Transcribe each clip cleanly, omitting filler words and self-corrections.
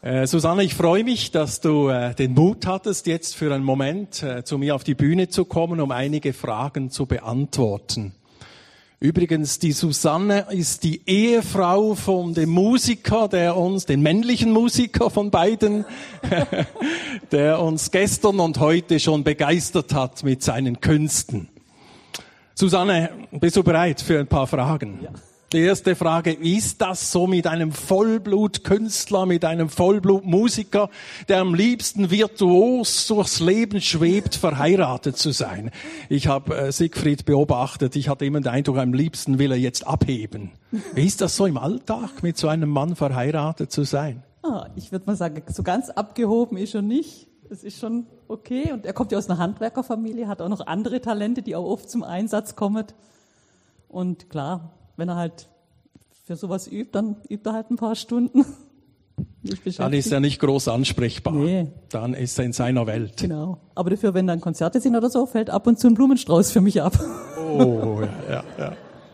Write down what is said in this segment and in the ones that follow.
Susanne, ich freue mich, dass du den Mut hattest, jetzt für einen Moment zu mir auf die Bühne zu kommen, um einige Fragen zu beantworten. Übrigens, die Susanne ist die Ehefrau von dem Musiker, den männlichen Musiker von beiden, der uns gestern und heute schon begeistert hat mit seinen Künsten. Susanne, bist du bereit für ein paar Fragen? Ja. Die erste Frage, ist das so mit einem Vollblutkünstler, mit einem Vollblutmusiker, der am liebsten virtuos durchs Leben schwebt, verheiratet zu sein? Ich habe Siegfried beobachtet, ich hatte immer den Eindruck, am liebsten will er jetzt abheben. Wie ist das so im Alltag, mit so einem Mann verheiratet zu sein? Ich würde mal sagen, so ganz abgehoben ist er nicht. Es ist schon okay. Und er kommt ja aus einer Handwerkerfamilie, hat auch noch andere Talente, die auch oft zum Einsatz kommen. Und klar, wenn er halt für sowas übt, dann übt er halt ein paar Stunden. Dann ist er nicht groß ansprechbar. Nee. Dann ist er in seiner Welt. Genau. Aber dafür, wenn dann Konzerte sind oder so, fällt ab und zu ein Blumenstrauß für mich ab. Oh, ja.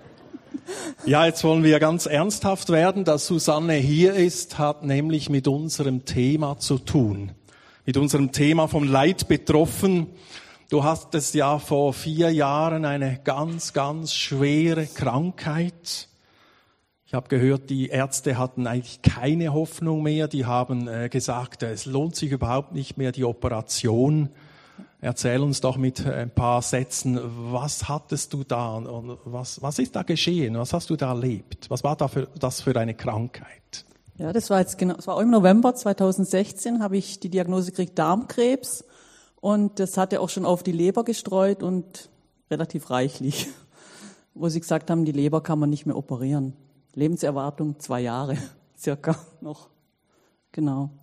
Ja, jetzt wollen wir ganz ernsthaft werden. Dass Susanne hier ist, hat nämlich mit unserem Thema zu tun. Mit unserem Thema vom Leid betroffen. Du hattest ja vor 4 Jahren eine ganz, ganz schwere Krankheit. Ich habe gehört, die Ärzte hatten eigentlich keine Hoffnung mehr. Die haben gesagt, es lohnt sich überhaupt nicht mehr, die Operation. Erzähl uns doch mit ein paar Sätzen, was hattest du da und was ist da geschehen? Was hast du da erlebt? Was war das für eine Krankheit? Ja, das war auch im November 2016, habe ich die Diagnose gekriegt, Darmkrebs. Und das hat er auch schon auf die Leber gestreut und relativ reichlich, wo sie gesagt haben, die Leber kann man nicht mehr operieren. Lebenserwartung 2 Jahre circa noch, genau.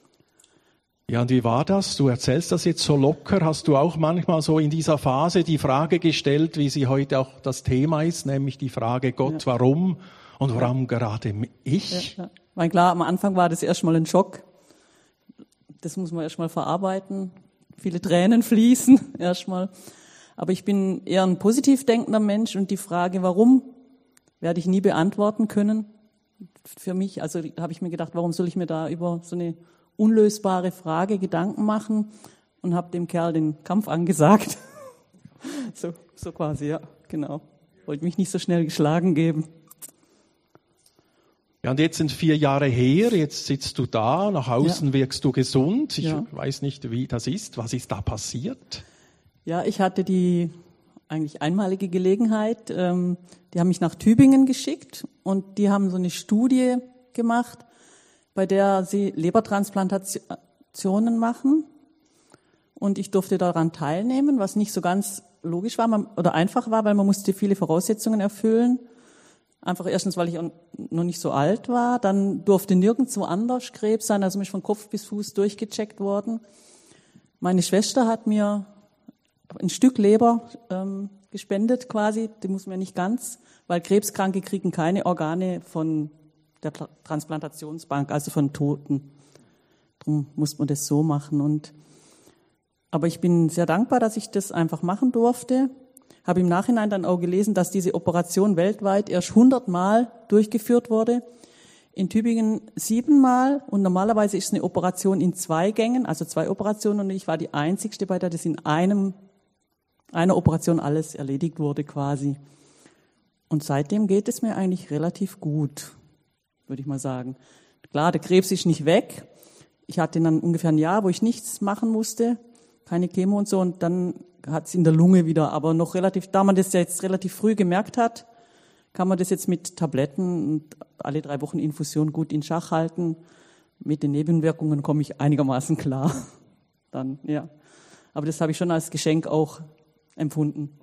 Ja, und wie war das? Du erzählst das jetzt so locker. Hast du auch manchmal so in dieser Phase die Frage gestellt, wie sie heute auch das Thema ist, nämlich die Frage, Gott, warum und warum gerade ich? Ja. Weil klar, am Anfang war das erstmal ein Schock. Das muss man erstmal verarbeiten. Viele Tränen fließen erstmal. Aber ich bin eher ein positiv denkender Mensch und die Frage, warum, werde ich nie beantworten können. Für mich, also habe ich mir gedacht, warum soll ich mir da über so eine unlösbare Frage Gedanken machen und habe dem Kerl den Kampf angesagt. so quasi, ja, genau. Wollte mich nicht so schnell geschlagen geben. Ja, und jetzt sind 4 Jahre her, jetzt sitzt du da, nach außen wirkst du gesund. Ich weiß nicht, wie das ist. Was ist da passiert? Ja, ich hatte die eigentlich einmalige Gelegenheit. Die haben mich nach Tübingen geschickt und die haben so eine Studie gemacht, bei der sie Lebertransplantationen machen. Und ich durfte daran teilnehmen, was nicht so ganz logisch war oder einfach war, weil man musste viele Voraussetzungen erfüllen. Einfach erstens, weil ich noch nicht so alt war. Dann durfte nirgendwo anders Krebs sein. Also mich von Kopf bis Fuß durchgecheckt worden. Meine Schwester hat mir ein Stück Leber gespendet quasi. Die muss mir nicht ganz, weil Krebskranke kriegen keine Organe von der Transplantationsbank, also von Toten. Darum muss man das so machen. Aber ich bin sehr dankbar, dass ich das einfach machen durfte. Habe im Nachhinein dann auch gelesen, dass diese Operation weltweit erst 100 Mal durchgeführt wurde. In Tübingen 7 Mal und normalerweise ist es eine Operation in 2 Gängen, also 2 Operationen und ich war die einzigste, bei der das in einer Operation alles erledigt wurde quasi. Und seitdem geht es mir eigentlich relativ gut, würde ich mal sagen. Klar, der Krebs ist nicht weg. Ich hatte dann ungefähr ein Jahr, wo ich nichts machen musste, keine Chemo und so und dann hat es in der Lunge wieder, aber noch relativ, da man das ja jetzt relativ früh gemerkt hat, kann man das jetzt mit Tabletten und alle 3 Wochen Infusion gut in Schach halten. Mit den Nebenwirkungen komme ich einigermaßen klar. Dann, ja. Aber das habe ich schon als Geschenk auch empfunden.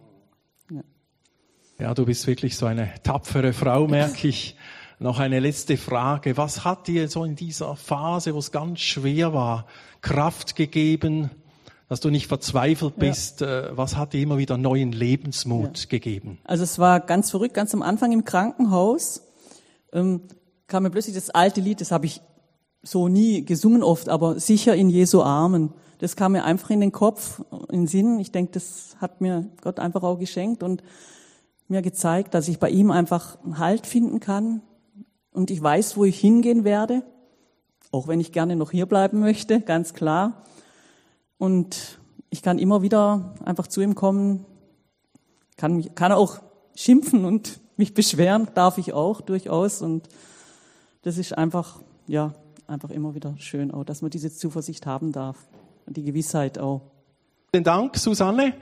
Ja, du bist wirklich so eine tapfere Frau, merke ich. Noch eine letzte Frage. Was hat dir so in dieser Phase, wo es ganz schwer war, Kraft gegeben, dass du nicht verzweifelt bist? Was hat dir immer wieder neuen Lebensmut gegeben? Also es war ganz verrückt, ganz am Anfang im Krankenhaus kam mir plötzlich das alte Lied, das habe ich so nie gesungen oft, aber sicher in Jesu Armen. Das kam mir einfach in den Kopf, in den Sinn. Ich denke, das hat mir Gott einfach auch geschenkt und mir gezeigt, dass ich bei ihm einfach einen Halt finden kann und ich weiß, wo ich hingehen werde. Auch wenn ich gerne noch hier bleiben möchte, ganz klar. Und ich kann immer wieder einfach zu ihm kommen, kann auch schimpfen und mich beschweren, darf ich auch durchaus. Und das ist einfach immer wieder schön, auch, dass man diese Zuversicht haben darf und die Gewissheit auch. Vielen Dank, Susanne.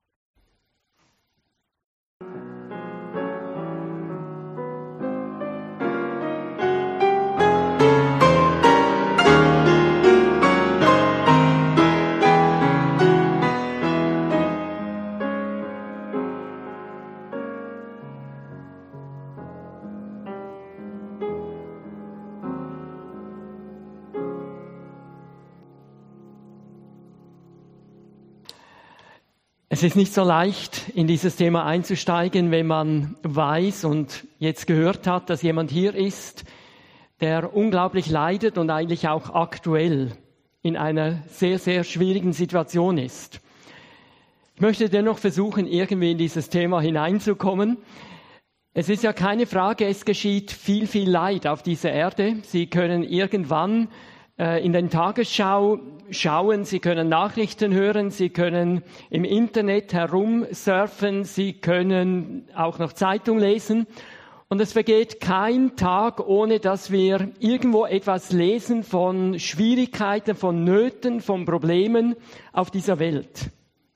Es ist nicht so leicht, in dieses Thema einzusteigen, wenn man weiß und jetzt gehört hat, dass jemand hier ist, der unglaublich leidet und eigentlich auch aktuell in einer sehr, sehr schwierigen Situation ist. Ich möchte dennoch versuchen, irgendwie in dieses Thema hineinzukommen. Es ist ja keine Frage, es geschieht viel, viel Leid auf dieser Erde. Sie können irgendwann in den Tagesschau schauen, Sie können Nachrichten hören, Sie können im Internet herumsurfen, Sie können auch noch Zeitung lesen. Und es vergeht kein Tag, ohne dass wir irgendwo etwas lesen von Schwierigkeiten, von Nöten, von Problemen auf dieser Welt.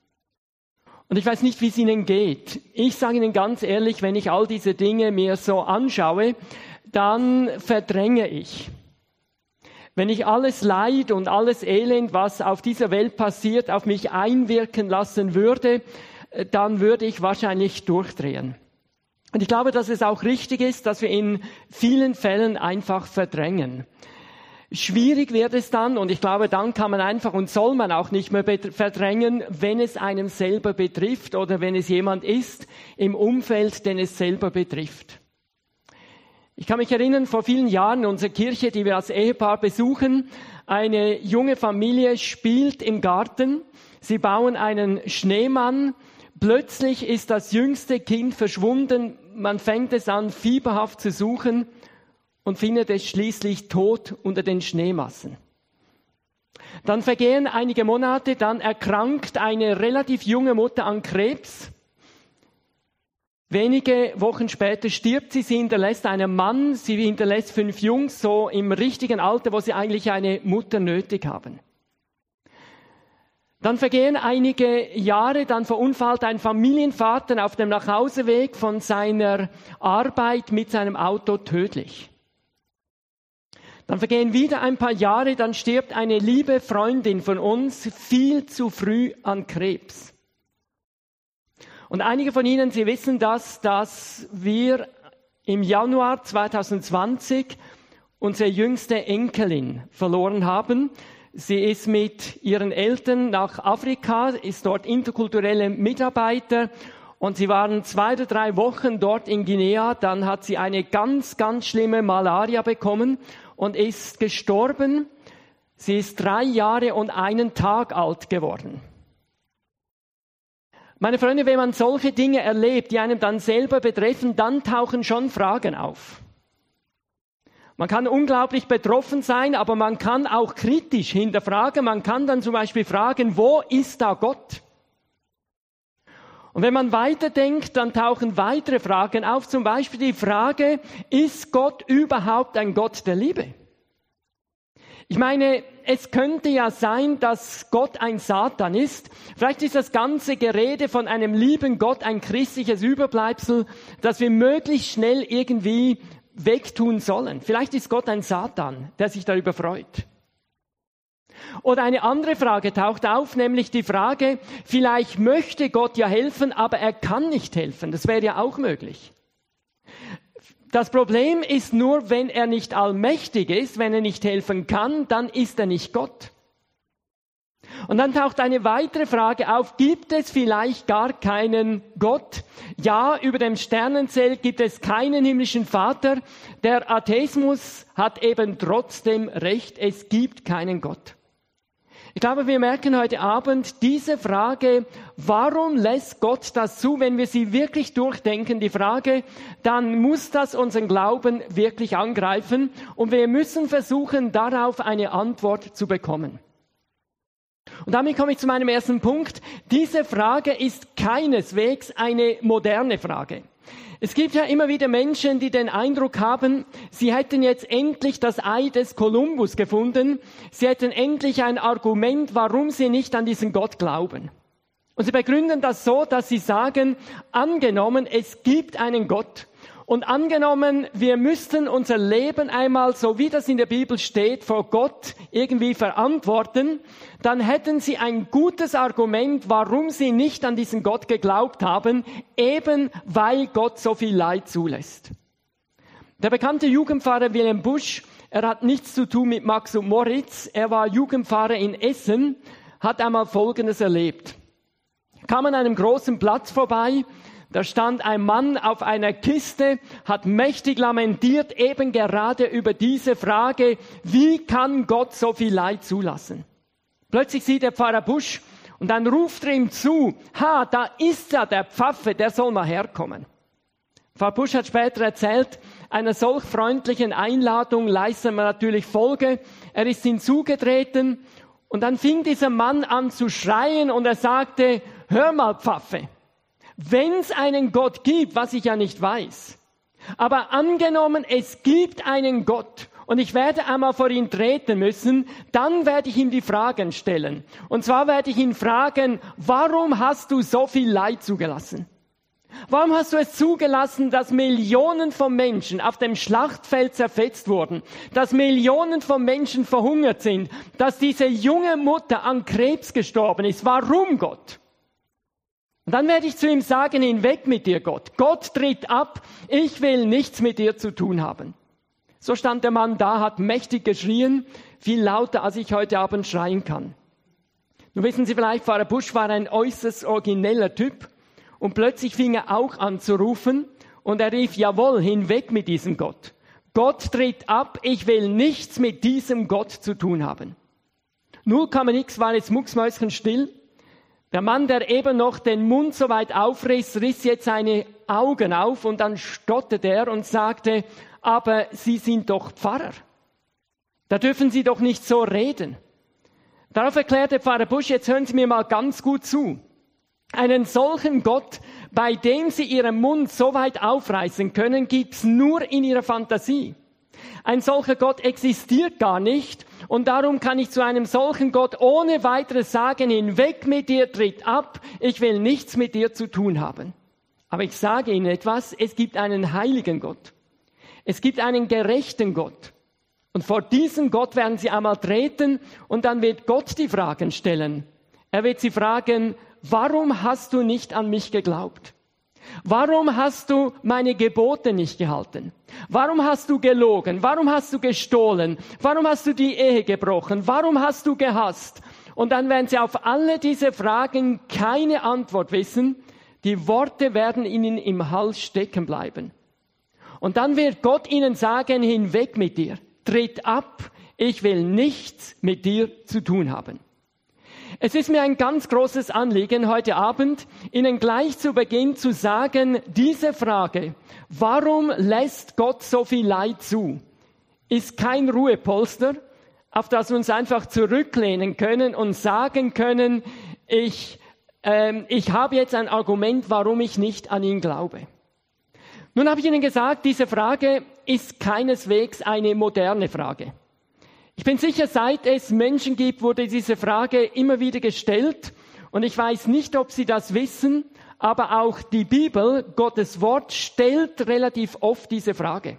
Und ich weiß nicht, wie es Ihnen geht. Ich sage Ihnen ganz ehrlich, wenn ich all diese Dinge mir so anschaue, dann verdränge ich. Wenn ich alles Leid und alles Elend, was auf dieser Welt passiert, auf mich einwirken lassen würde, dann würde ich wahrscheinlich durchdrehen. Und ich glaube, dass es auch richtig ist, dass wir in vielen Fällen einfach verdrängen. Schwierig wird es dann, und ich glaube, dann kann man einfach und soll man auch nicht mehr verdrängen, wenn es einem selber betrifft oder wenn es jemand ist im Umfeld, den es selber betrifft. Ich kann mich erinnern, vor vielen Jahren in unserer Kirche, die wir als Ehepaar besuchen, eine junge Familie spielt im Garten. Sie bauen einen Schneemann. Plötzlich ist das jüngste Kind verschwunden. Man fängt es an, fieberhaft zu suchen und findet es schließlich tot unter den Schneemassen. Dann vergehen einige Monate, dann erkrankt eine relativ junge Mutter an Krebs. Wenige Wochen später stirbt sie hinterlässt einen Mann, sie hinterlässt 5 Jungs, so im richtigen Alter, wo sie eigentlich eine Mutter nötig haben. Dann vergehen einige Jahre, dann verunfallt ein Familienvater auf dem Nachhauseweg von seiner Arbeit mit seinem Auto tödlich. Dann vergehen wieder ein paar Jahre, dann stirbt eine liebe Freundin von uns viel zu früh an Krebs. Und einige von Ihnen, Sie wissen das, dass wir im Januar 2020 unsere jüngste Enkelin verloren haben. Sie ist mit ihren Eltern nach Afrika, ist dort interkulturelle Mitarbeiter und sie waren 2 oder 3 Wochen dort in Guinea. Dann hat sie eine ganz, ganz schlimme Malaria bekommen und ist gestorben. Sie ist 3 Jahre und 1 Tag alt geworden. Meine Freunde, wenn man solche Dinge erlebt, die einem dann selber betreffen, dann tauchen schon Fragen auf. Man kann unglaublich betroffen sein, aber man kann auch kritisch hinterfragen. Man kann dann zum Beispiel fragen, wo ist da Gott? Und wenn man weiterdenkt, dann tauchen weitere Fragen auf. Zum Beispiel die Frage, ist Gott überhaupt ein Gott der Liebe? Ich meine, es könnte ja sein, dass Gott ein Satan ist. Vielleicht ist das ganze Gerede von einem lieben Gott ein christliches Überbleibsel, das wir möglichst schnell irgendwie wegtun sollen. Vielleicht ist Gott ein Satan, der sich darüber freut. Oder eine andere Frage taucht auf, nämlich die Frage, vielleicht möchte Gott ja helfen, aber er kann nicht helfen. Das wäre ja auch möglich. Das Problem ist nur, wenn er nicht allmächtig ist, wenn er nicht helfen kann, dann ist er nicht Gott. Und dann taucht eine weitere Frage auf, gibt es vielleicht gar keinen Gott? Ja, über dem Sternenzelt gibt es keinen himmlischen Vater. Der Atheismus hat eben trotzdem recht, es gibt keinen Gott. Ich glaube, wir merken heute Abend diese Frage, warum lässt Gott das zu, wenn wir sie wirklich durchdenken, die Frage, dann muss das unseren Glauben wirklich angreifen und wir müssen versuchen, darauf eine Antwort zu bekommen. Und damit komme ich zu meinem ersten Punkt. Diese Frage ist keineswegs eine moderne Frage. Es gibt ja immer wieder Menschen, die den Eindruck haben, sie hätten jetzt endlich das Ei des Kolumbus gefunden. Sie hätten endlich ein Argument, warum sie nicht an diesen Gott glauben. Und sie begründen das so, dass sie sagen, angenommen, es gibt einen Gott. Und angenommen, wir müssten unser Leben einmal, so wie das in der Bibel steht, vor Gott irgendwie verantworten, dann hätten sie ein gutes Argument, warum sie nicht an diesen Gott geglaubt haben, eben weil Gott so viel Leid zulässt. Der bekannte Jugendpfarrer Wilhelm Busch, er hat nichts zu tun mit Max und Moritz, er war Jugendpfarrer in Essen, hat einmal Folgendes erlebt. Er kam an einem großen Platz vorbei, da stand ein Mann auf einer Kiste, hat mächtig lamentiert, eben gerade über diese Frage, wie kann Gott so viel Leid zulassen? Plötzlich sieht der Pfarrer Busch und dann ruft er ihm zu, da ist ja der Pfaffe, der soll mal herkommen. Pfarrer Busch hat später erzählt, einer solch freundlichen Einladung leistet man natürlich Folge. Er ist hinzugetreten und dann fing dieser Mann an zu schreien und er sagte, hör mal Pfaffe, wenn es einen Gott gibt, was ich ja nicht weiß, aber angenommen, es gibt einen Gott und ich werde einmal vor ihn treten müssen, dann werde ich ihm die Fragen stellen. Und zwar werde ich ihn fragen, warum hast du so viel Leid zugelassen? Warum hast du es zugelassen, dass Millionen von Menschen auf dem Schlachtfeld zerfetzt wurden, dass Millionen von Menschen verhungert sind, dass diese junge Mutter an Krebs gestorben ist? Warum, Gott? Und dann werde ich zu ihm sagen, hinweg mit dir, Gott. Gott tritt ab, ich will nichts mit dir zu tun haben. So stand der Mann da, hat mächtig geschrien, viel lauter, als ich heute Abend schreien kann. Nun wissen Sie vielleicht, Pfarrer Busch war ein äußerst origineller Typ und plötzlich fing er auch an zu rufen und er rief, jawohl, hinweg mit diesem Gott. Gott tritt ab, ich will nichts mit diesem Gott zu tun haben. 0,x war jetzt mucksmäuschenstill. Der Mann, der eben noch den Mund so weit aufriss, riss jetzt seine Augen auf und dann stotterte er und sagte, aber Sie sind doch Pfarrer. Da dürfen Sie doch nicht so reden. Darauf erklärte Pfarrer Busch, jetzt hören Sie mir mal ganz gut zu. Einen solchen Gott, bei dem Sie Ihren Mund so weit aufreißen können, gibt's nur in Ihrer Fantasie. Ein solcher Gott existiert gar nicht und darum kann ich zu einem solchen Gott ohne weiteres sagen, hinweg mit dir, tritt ab, ich will nichts mit dir zu tun haben. Aber ich sage Ihnen etwas, es gibt einen heiligen Gott. Es gibt einen gerechten Gott. Und vor diesen Gott werden Sie einmal treten und dann wird Gott die Fragen stellen. Er wird Sie fragen, warum hast du nicht an mich geglaubt? Warum hast du meine Gebote nicht gehalten? Warum hast du gelogen? Warum hast du gestohlen? Warum hast du die Ehe gebrochen? Warum hast du gehasst? Und dann werden Sie auf alle diese Fragen keine Antwort wissen. Die Worte werden Ihnen im Hals stecken bleiben. Und dann wird Gott Ihnen sagen, hinweg mit dir, tritt ab, ich will nichts mit dir zu tun haben. Es ist mir ein ganz großes Anliegen, heute Abend Ihnen gleich zu Beginn zu sagen, diese Frage, warum lässt Gott so viel Leid zu, ist kein Ruhepolster, auf das wir uns einfach zurücklehnen können und sagen können, ich habe jetzt ein Argument, warum ich nicht an ihn glaube. Nun habe ich Ihnen gesagt, diese Frage ist keineswegs eine moderne Frage. Ich bin sicher, seit es Menschen gibt, wurde diese Frage immer wieder gestellt. Und ich weiß nicht, ob Sie das wissen, aber auch die Bibel, Gottes Wort, stellt relativ oft diese Frage.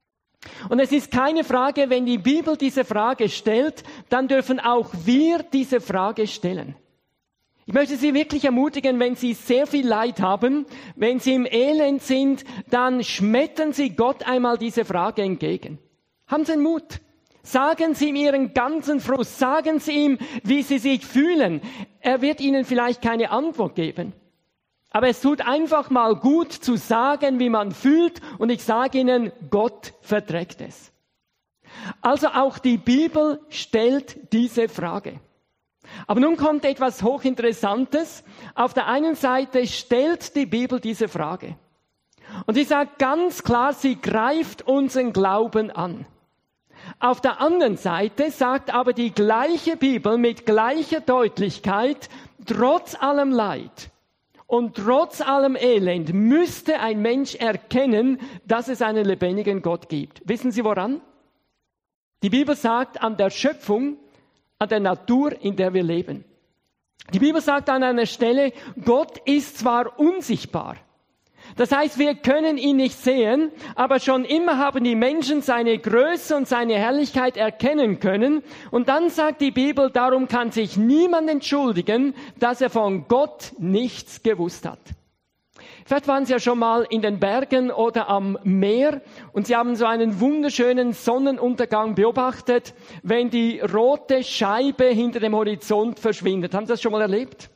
Und es ist keine Frage, wenn die Bibel diese Frage stellt, dann dürfen auch wir diese Frage stellen. Ich möchte Sie wirklich ermutigen, wenn Sie sehr viel Leid haben, wenn Sie im Elend sind, dann schmettern Sie Gott einmal diese Frage entgegen. Haben Sie den Mut. Sagen Sie ihm Ihren ganzen Frust, sagen Sie ihm, wie Sie sich fühlen. Er wird Ihnen vielleicht keine Antwort geben. Aber es tut einfach mal gut zu sagen, wie man fühlt. Und ich sage Ihnen, Gott verträgt es. Also auch die Bibel stellt diese Frage. Aber nun kommt etwas Hochinteressantes. Auf der einen Seite stellt die Bibel diese Frage. Und sie sagt ganz klar, sie greift unseren Glauben an. Auf der anderen Seite sagt aber die gleiche Bibel mit gleicher Deutlichkeit, trotz allem Leid und trotz allem Elend müsste ein Mensch erkennen, dass es einen lebendigen Gott gibt. Wissen Sie woran? Die Bibel sagt an der Schöpfung, an der Natur, in der wir leben. Die Bibel sagt an einer Stelle, Gott ist zwar unsichtbar. Das heißt, wir können ihn nicht sehen, aber schon immer haben die Menschen seine Größe und seine Herrlichkeit erkennen können. Und dann sagt die Bibel, darum kann sich niemand entschuldigen, dass er von Gott nichts gewusst hat. Vielleicht waren Sie ja schon mal in den Bergen oder am Meer und Sie haben so einen wunderschönen Sonnenuntergang beobachtet, wenn die rote Scheibe hinter dem Horizont verschwindet. Haben Sie das schon mal erlebt?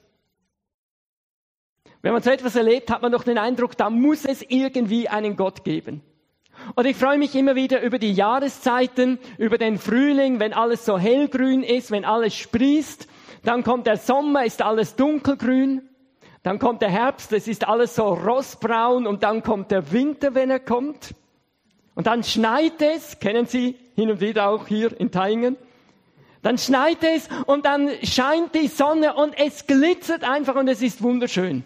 Wenn man so etwas erlebt, hat man doch den Eindruck, da muss es irgendwie einen Gott geben. Und ich freue mich immer wieder über die Jahreszeiten, über den Frühling, wenn alles so hellgrün ist, wenn alles sprießt. Dann kommt der Sommer, ist alles dunkelgrün. Dann kommt der Herbst, es ist alles so rostbraun. Und dann kommt der Winter, wenn er kommt. Und dann schneit es, kennen Sie hin und wieder auch hier in Thaingen. Dann schneit es und dann scheint die Sonne und es glitzert einfach und es ist wunderschön.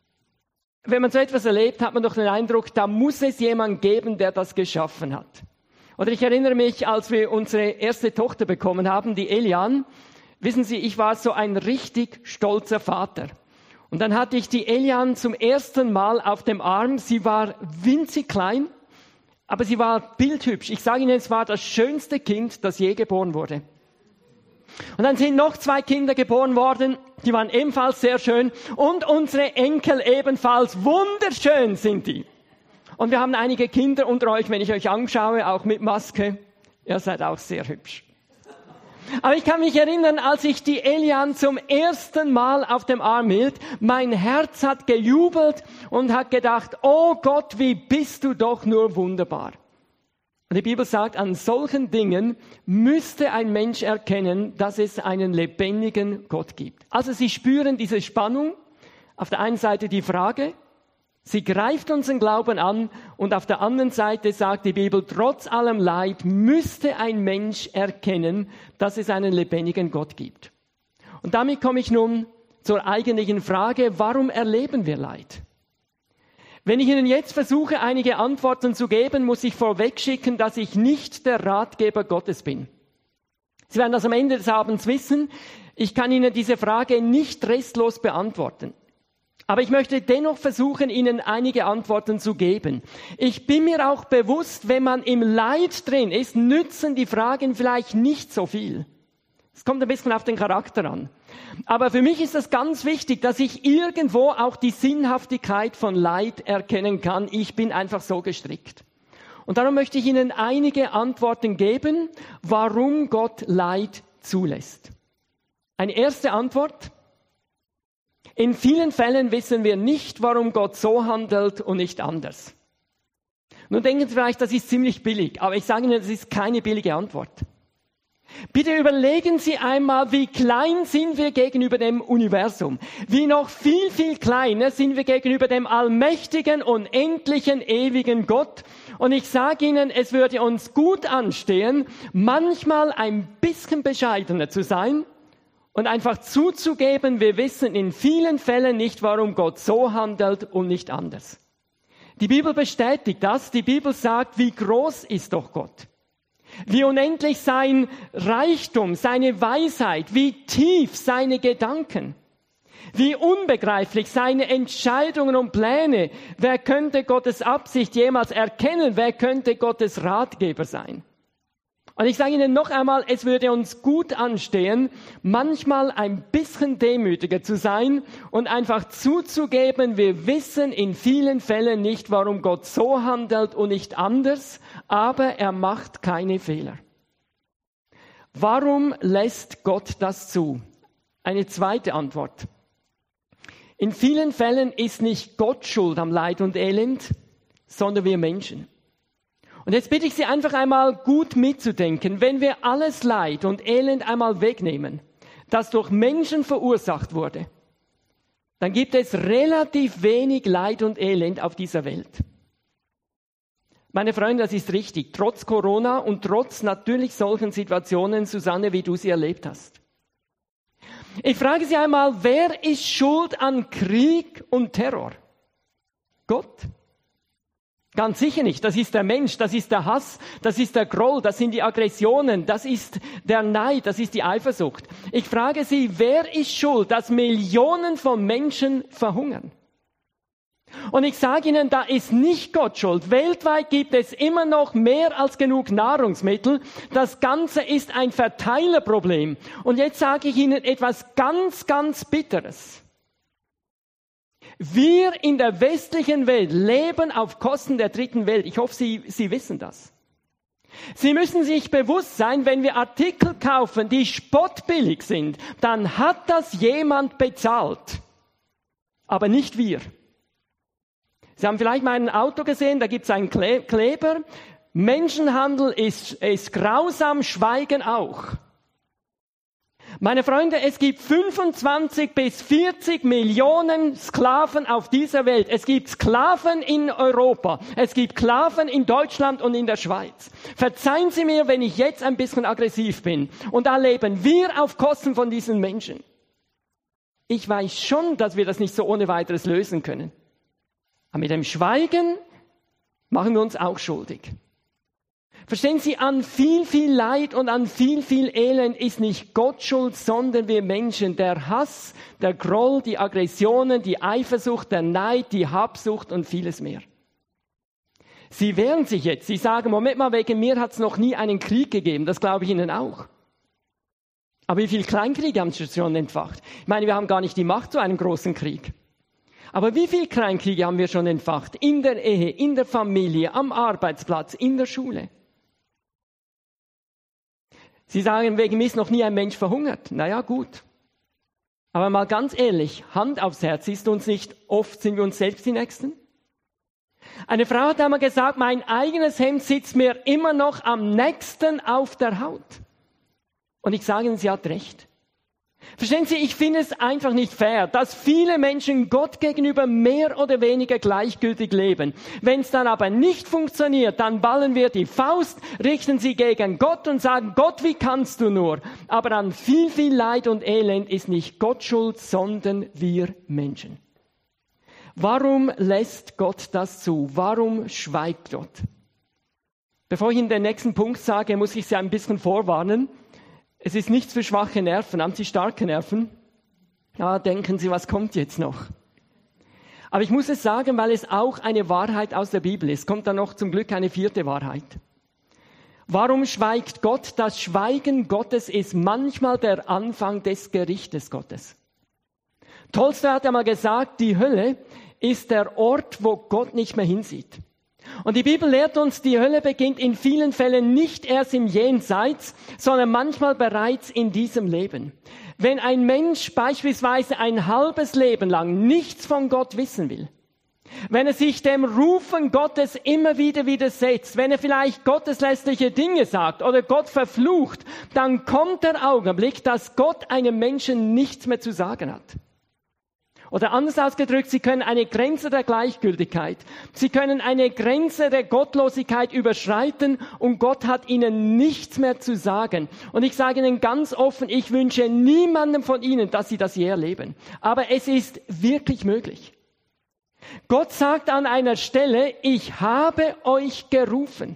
Wenn man so etwas erlebt, hat man doch den Eindruck, da muss es jemanden geben, der das geschaffen hat. Oder ich erinnere mich, als wir unsere erste Tochter bekommen haben, die Elian. Wissen Sie, ich war so ein richtig stolzer Vater. Und dann hatte ich die Elian zum ersten Mal auf dem Arm. Sie war winzig klein, aber sie war bildhübsch. Ich sage Ihnen, es war das schönste Kind, das je geboren wurde. Und dann sind noch 2 Kinder geboren worden, die waren ebenfalls sehr schön und unsere Enkel ebenfalls, wunderschön sind die. Und wir haben einige Kinder unter euch, wenn ich euch anschaue, auch mit Maske, ihr seid auch sehr hübsch. Aber ich kann mich erinnern, als ich die Elian zum ersten Mal auf dem Arm hielt, mein Herz hat gejubelt und hat gedacht, oh Gott, wie bist du doch nur wunderbar. Und die Bibel sagt, an solchen Dingen müsste ein Mensch erkennen, dass es einen lebendigen Gott gibt. Also Sie spüren diese Spannung. Auf der einen Seite die Frage, sie greift unseren Glauben an und auf der anderen Seite sagt die Bibel, trotz allem Leid müsste ein Mensch erkennen, dass es einen lebendigen Gott gibt. Und damit komme ich nun zur eigentlichen Frage, warum erleben wir Leid? Wenn ich Ihnen jetzt versuche, einige Antworten zu geben, muss ich vorwegschicken, dass ich nicht der Ratgeber Gottes bin. Sie werden das am Ende des Abends wissen. Ich kann Ihnen diese Frage nicht restlos beantworten. Aber ich möchte dennoch versuchen, Ihnen einige Antworten zu geben. Ich bin mir auch bewusst, wenn man im Leid drin ist, nützen die Fragen vielleicht nicht so viel. Es kommt ein bisschen auf den Charakter an. Aber für mich ist es ganz wichtig, dass ich irgendwo auch die Sinnhaftigkeit von Leid erkennen kann. Ich bin einfach so gestrickt. Und darum möchte ich Ihnen einige Antworten geben, warum Gott Leid zulässt. Eine erste Antwort. In vielen Fällen wissen wir nicht, warum Gott so handelt und nicht anders. Nun denken Sie vielleicht, das ist ziemlich billig, aber ich sage Ihnen, das ist keine billige Antwort. Bitte überlegen Sie einmal, wie klein sind wir gegenüber dem Universum. Wie noch viel, viel kleiner sind wir gegenüber dem allmächtigen, unendlichen, ewigen Gott. Und ich sage Ihnen, es würde uns gut anstehen, manchmal ein bisschen bescheidener zu sein und einfach zuzugeben, wir wissen in vielen Fällen nicht, warum Gott so handelt und nicht anders. Die Bibel bestätigt das. Die Bibel sagt, wie groß ist doch Gott. Wie unendlich sein Reichtum, seine Weisheit, wie tief seine Gedanken, wie unbegreiflich seine Entscheidungen und Pläne. Wer könnte Gottes Absicht jemals erkennen? Wer könnte Gottes Ratgeber sein? Und ich sage Ihnen noch einmal, es würde uns gut anstehen, manchmal ein bisschen demütiger zu sein und einfach zuzugeben, wir wissen in vielen Fällen nicht, warum Gott so handelt und nicht anders, aber er macht keine Fehler. Warum lässt Gott das zu? Eine zweite Antwort. In vielen Fällen ist nicht Gott schuld am Leid und Elend, sondern wir Menschen. Und jetzt bitte ich Sie einfach einmal gut mitzudenken, wenn wir alles Leid und Elend einmal wegnehmen, das durch Menschen verursacht wurde, dann gibt es relativ wenig Leid und Elend auf dieser Welt. Meine Freunde, das ist richtig, trotz Corona und trotz natürlich solchen Situationen, Susanne, wie du sie erlebt hast. Ich frage Sie einmal, wer ist schuld an Krieg und Terror? Gott? Ganz sicher nicht. Das ist der Mensch, das ist der Hass, das ist der Groll, das sind die Aggressionen, das ist der Neid, das ist die Eifersucht. Ich frage Sie, wer ist schuld, dass Millionen von Menschen verhungern? Und ich sage Ihnen, da ist nicht Gott schuld. Weltweit gibt es immer noch mehr als genug Nahrungsmittel. Das Ganze ist ein Verteilerproblem. Und jetzt sage ich Ihnen etwas ganz, ganz Bitteres. Wir in der westlichen Welt leben auf Kosten der dritten Welt. Ich hoffe, Sie wissen das. Sie müssen sich bewusst sein, wenn wir Artikel kaufen, die spottbillig sind, dann hat das jemand bezahlt. Aber nicht wir. Sie haben vielleicht mein Auto gesehen, da gibt es einen Kleber. Menschenhandel ist grausam, Schweigen auch. Meine Freunde, es gibt 25 bis 40 Millionen Sklaven auf dieser Welt. Es gibt Sklaven in Europa, es gibt Sklaven in Deutschland und in der Schweiz. Verzeihen Sie mir, wenn ich jetzt ein bisschen aggressiv bin. Und da leben wir auf Kosten von diesen Menschen. Ich weiß schon, dass wir das nicht so ohne weiteres lösen können. Aber mit dem Schweigen machen wir uns auch schuldig. Verstehen Sie, an viel, viel Leid und an viel, viel Elend ist nicht Gott schuld, sondern wir Menschen. Der Hass, der Groll, die Aggressionen, die Eifersucht, der Neid, die Habsucht und vieles mehr. Sie wehren sich jetzt. Sie sagen, Moment mal, wegen mir hat es noch nie einen Krieg gegeben. Das glaube ich Ihnen auch. Aber wie viele Kleinkriege haben Sie schon entfacht? Ich meine, wir haben gar nicht die Macht zu einem großen Krieg. Aber wie viele Kleinkriege haben wir schon entfacht? In der Ehe, in der Familie, am Arbeitsplatz, in der Schule. Sie sagen, wegen mir ist noch nie ein Mensch verhungert. Naja, gut. Aber mal ganz ehrlich, Hand aufs Herz, sind wir uns selbst die Nächsten? Eine Frau hat einmal gesagt, mein eigenes Hemd sitzt mir immer noch am nächsten auf der Haut. Und ich sage Ihnen, sie hat recht. Verstehen Sie, ich finde es einfach nicht fair, dass viele Menschen Gott gegenüber mehr oder weniger gleichgültig leben. Wenn es dann aber nicht funktioniert, dann ballen wir die Faust, richten sie gegen Gott und sagen, Gott, wie kannst du nur? Aber an viel, viel Leid und Elend ist nicht Gott schuld, sondern wir Menschen. Warum lässt Gott das zu? Warum schweigt Gott? Bevor ich Ihnen den nächsten Punkt sage, muss ich Sie ein bisschen vorwarnen. Es ist nichts für schwache Nerven. Haben Sie starke Nerven? Ja, denken Sie, was kommt jetzt noch? Aber ich muss es sagen, weil es auch eine Wahrheit aus der Bibel ist. Kommt dann noch zum Glück eine vierte Wahrheit. Warum schweigt Gott? Das Schweigen Gottes ist manchmal der Anfang des Gerichtes Gottes. Tolstoi hat einmal gesagt, die Hölle ist der Ort, wo Gott nicht mehr hinsieht. Und die Bibel lehrt uns, die Hölle beginnt in vielen Fällen nicht erst im Jenseits, sondern manchmal bereits in diesem Leben. Wenn ein Mensch beispielsweise ein halbes Leben lang nichts von Gott wissen will, wenn er sich dem Rufen Gottes immer wieder widersetzt, wenn er vielleicht gotteslästerliche Dinge sagt oder Gott verflucht, dann kommt der Augenblick, dass Gott einem Menschen nichts mehr zu sagen hat. Oder anders ausgedrückt, sie können eine Grenze der Gleichgültigkeit, sie können eine Grenze der Gottlosigkeit überschreiten und Gott hat ihnen nichts mehr zu sagen. Und ich sage Ihnen ganz offen, ich wünsche niemandem von Ihnen, dass Sie das je erleben. Aber es ist wirklich möglich. Gott sagt an einer Stelle, ich habe euch gerufen,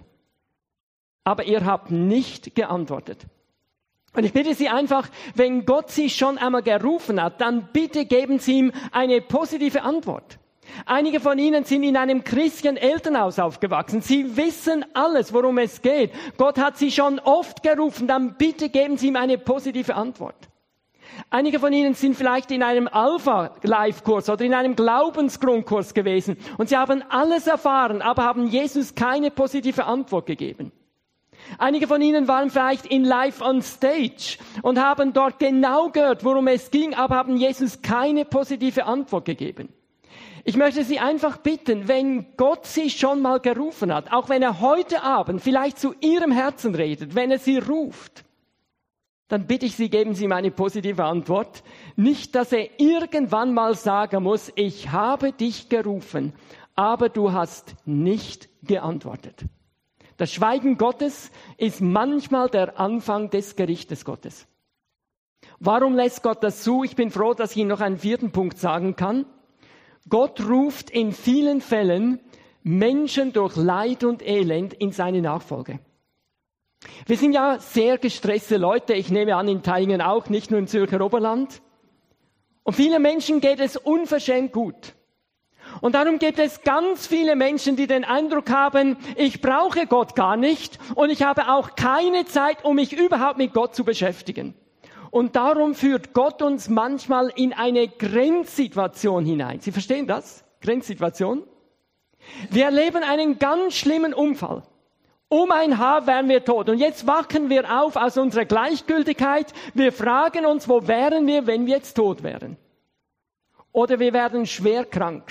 aber ihr habt nicht geantwortet. Und ich bitte Sie einfach, wenn Gott Sie schon einmal gerufen hat, dann bitte geben Sie ihm eine positive Antwort. Einige von Ihnen sind in einem christlichen Elternhaus aufgewachsen. Sie wissen alles, worum es geht. Gott hat Sie schon oft gerufen, dann bitte geben Sie ihm eine positive Antwort. Einige von Ihnen sind vielleicht in einem Alpha-Life-Kurs oder in einem Glaubensgrundkurs gewesen und Sie haben alles erfahren, aber haben Jesus keine positive Antwort gegeben. Einige von Ihnen waren vielleicht in Live on Stage und haben dort genau gehört, worum es ging, aber haben Jesus keine positive Antwort gegeben. Ich möchte Sie einfach bitten, wenn Gott Sie schon mal gerufen hat, auch wenn er heute Abend vielleicht zu Ihrem Herzen redet, wenn er Sie ruft, dann bitte ich Sie, geben Sie mir eine positive Antwort. Nicht, dass er irgendwann mal sagen muss, ich habe dich gerufen, aber du hast nicht geantwortet. Das Schweigen Gottes ist manchmal der Anfang des Gerichtes Gottes. Warum lässt Gott das zu? Ich bin froh, dass ich Ihnen noch einen 4. Punkt sagen kann. Gott ruft in vielen Fällen Menschen durch Leid und Elend in seine Nachfolge. Wir sind ja sehr gestresste Leute, ich nehme an, in Teilen auch, nicht nur im Zürcher Oberland. Und vielen Menschen geht es unverschämt gut. Und darum gibt es ganz viele Menschen, die den Eindruck haben, ich brauche Gott gar nicht und ich habe auch keine Zeit, um mich überhaupt mit Gott zu beschäftigen. Und darum führt Gott uns manchmal in eine Grenzsituation hinein. Sie verstehen das? Grenzsituation? Wir erleben einen ganz schlimmen Unfall. Um ein Haar wären wir tot. Und jetzt wachen wir auf aus unserer Gleichgültigkeit. Wir fragen uns, wo wären wir, wenn wir jetzt tot wären? Oder wir werden schwer krank.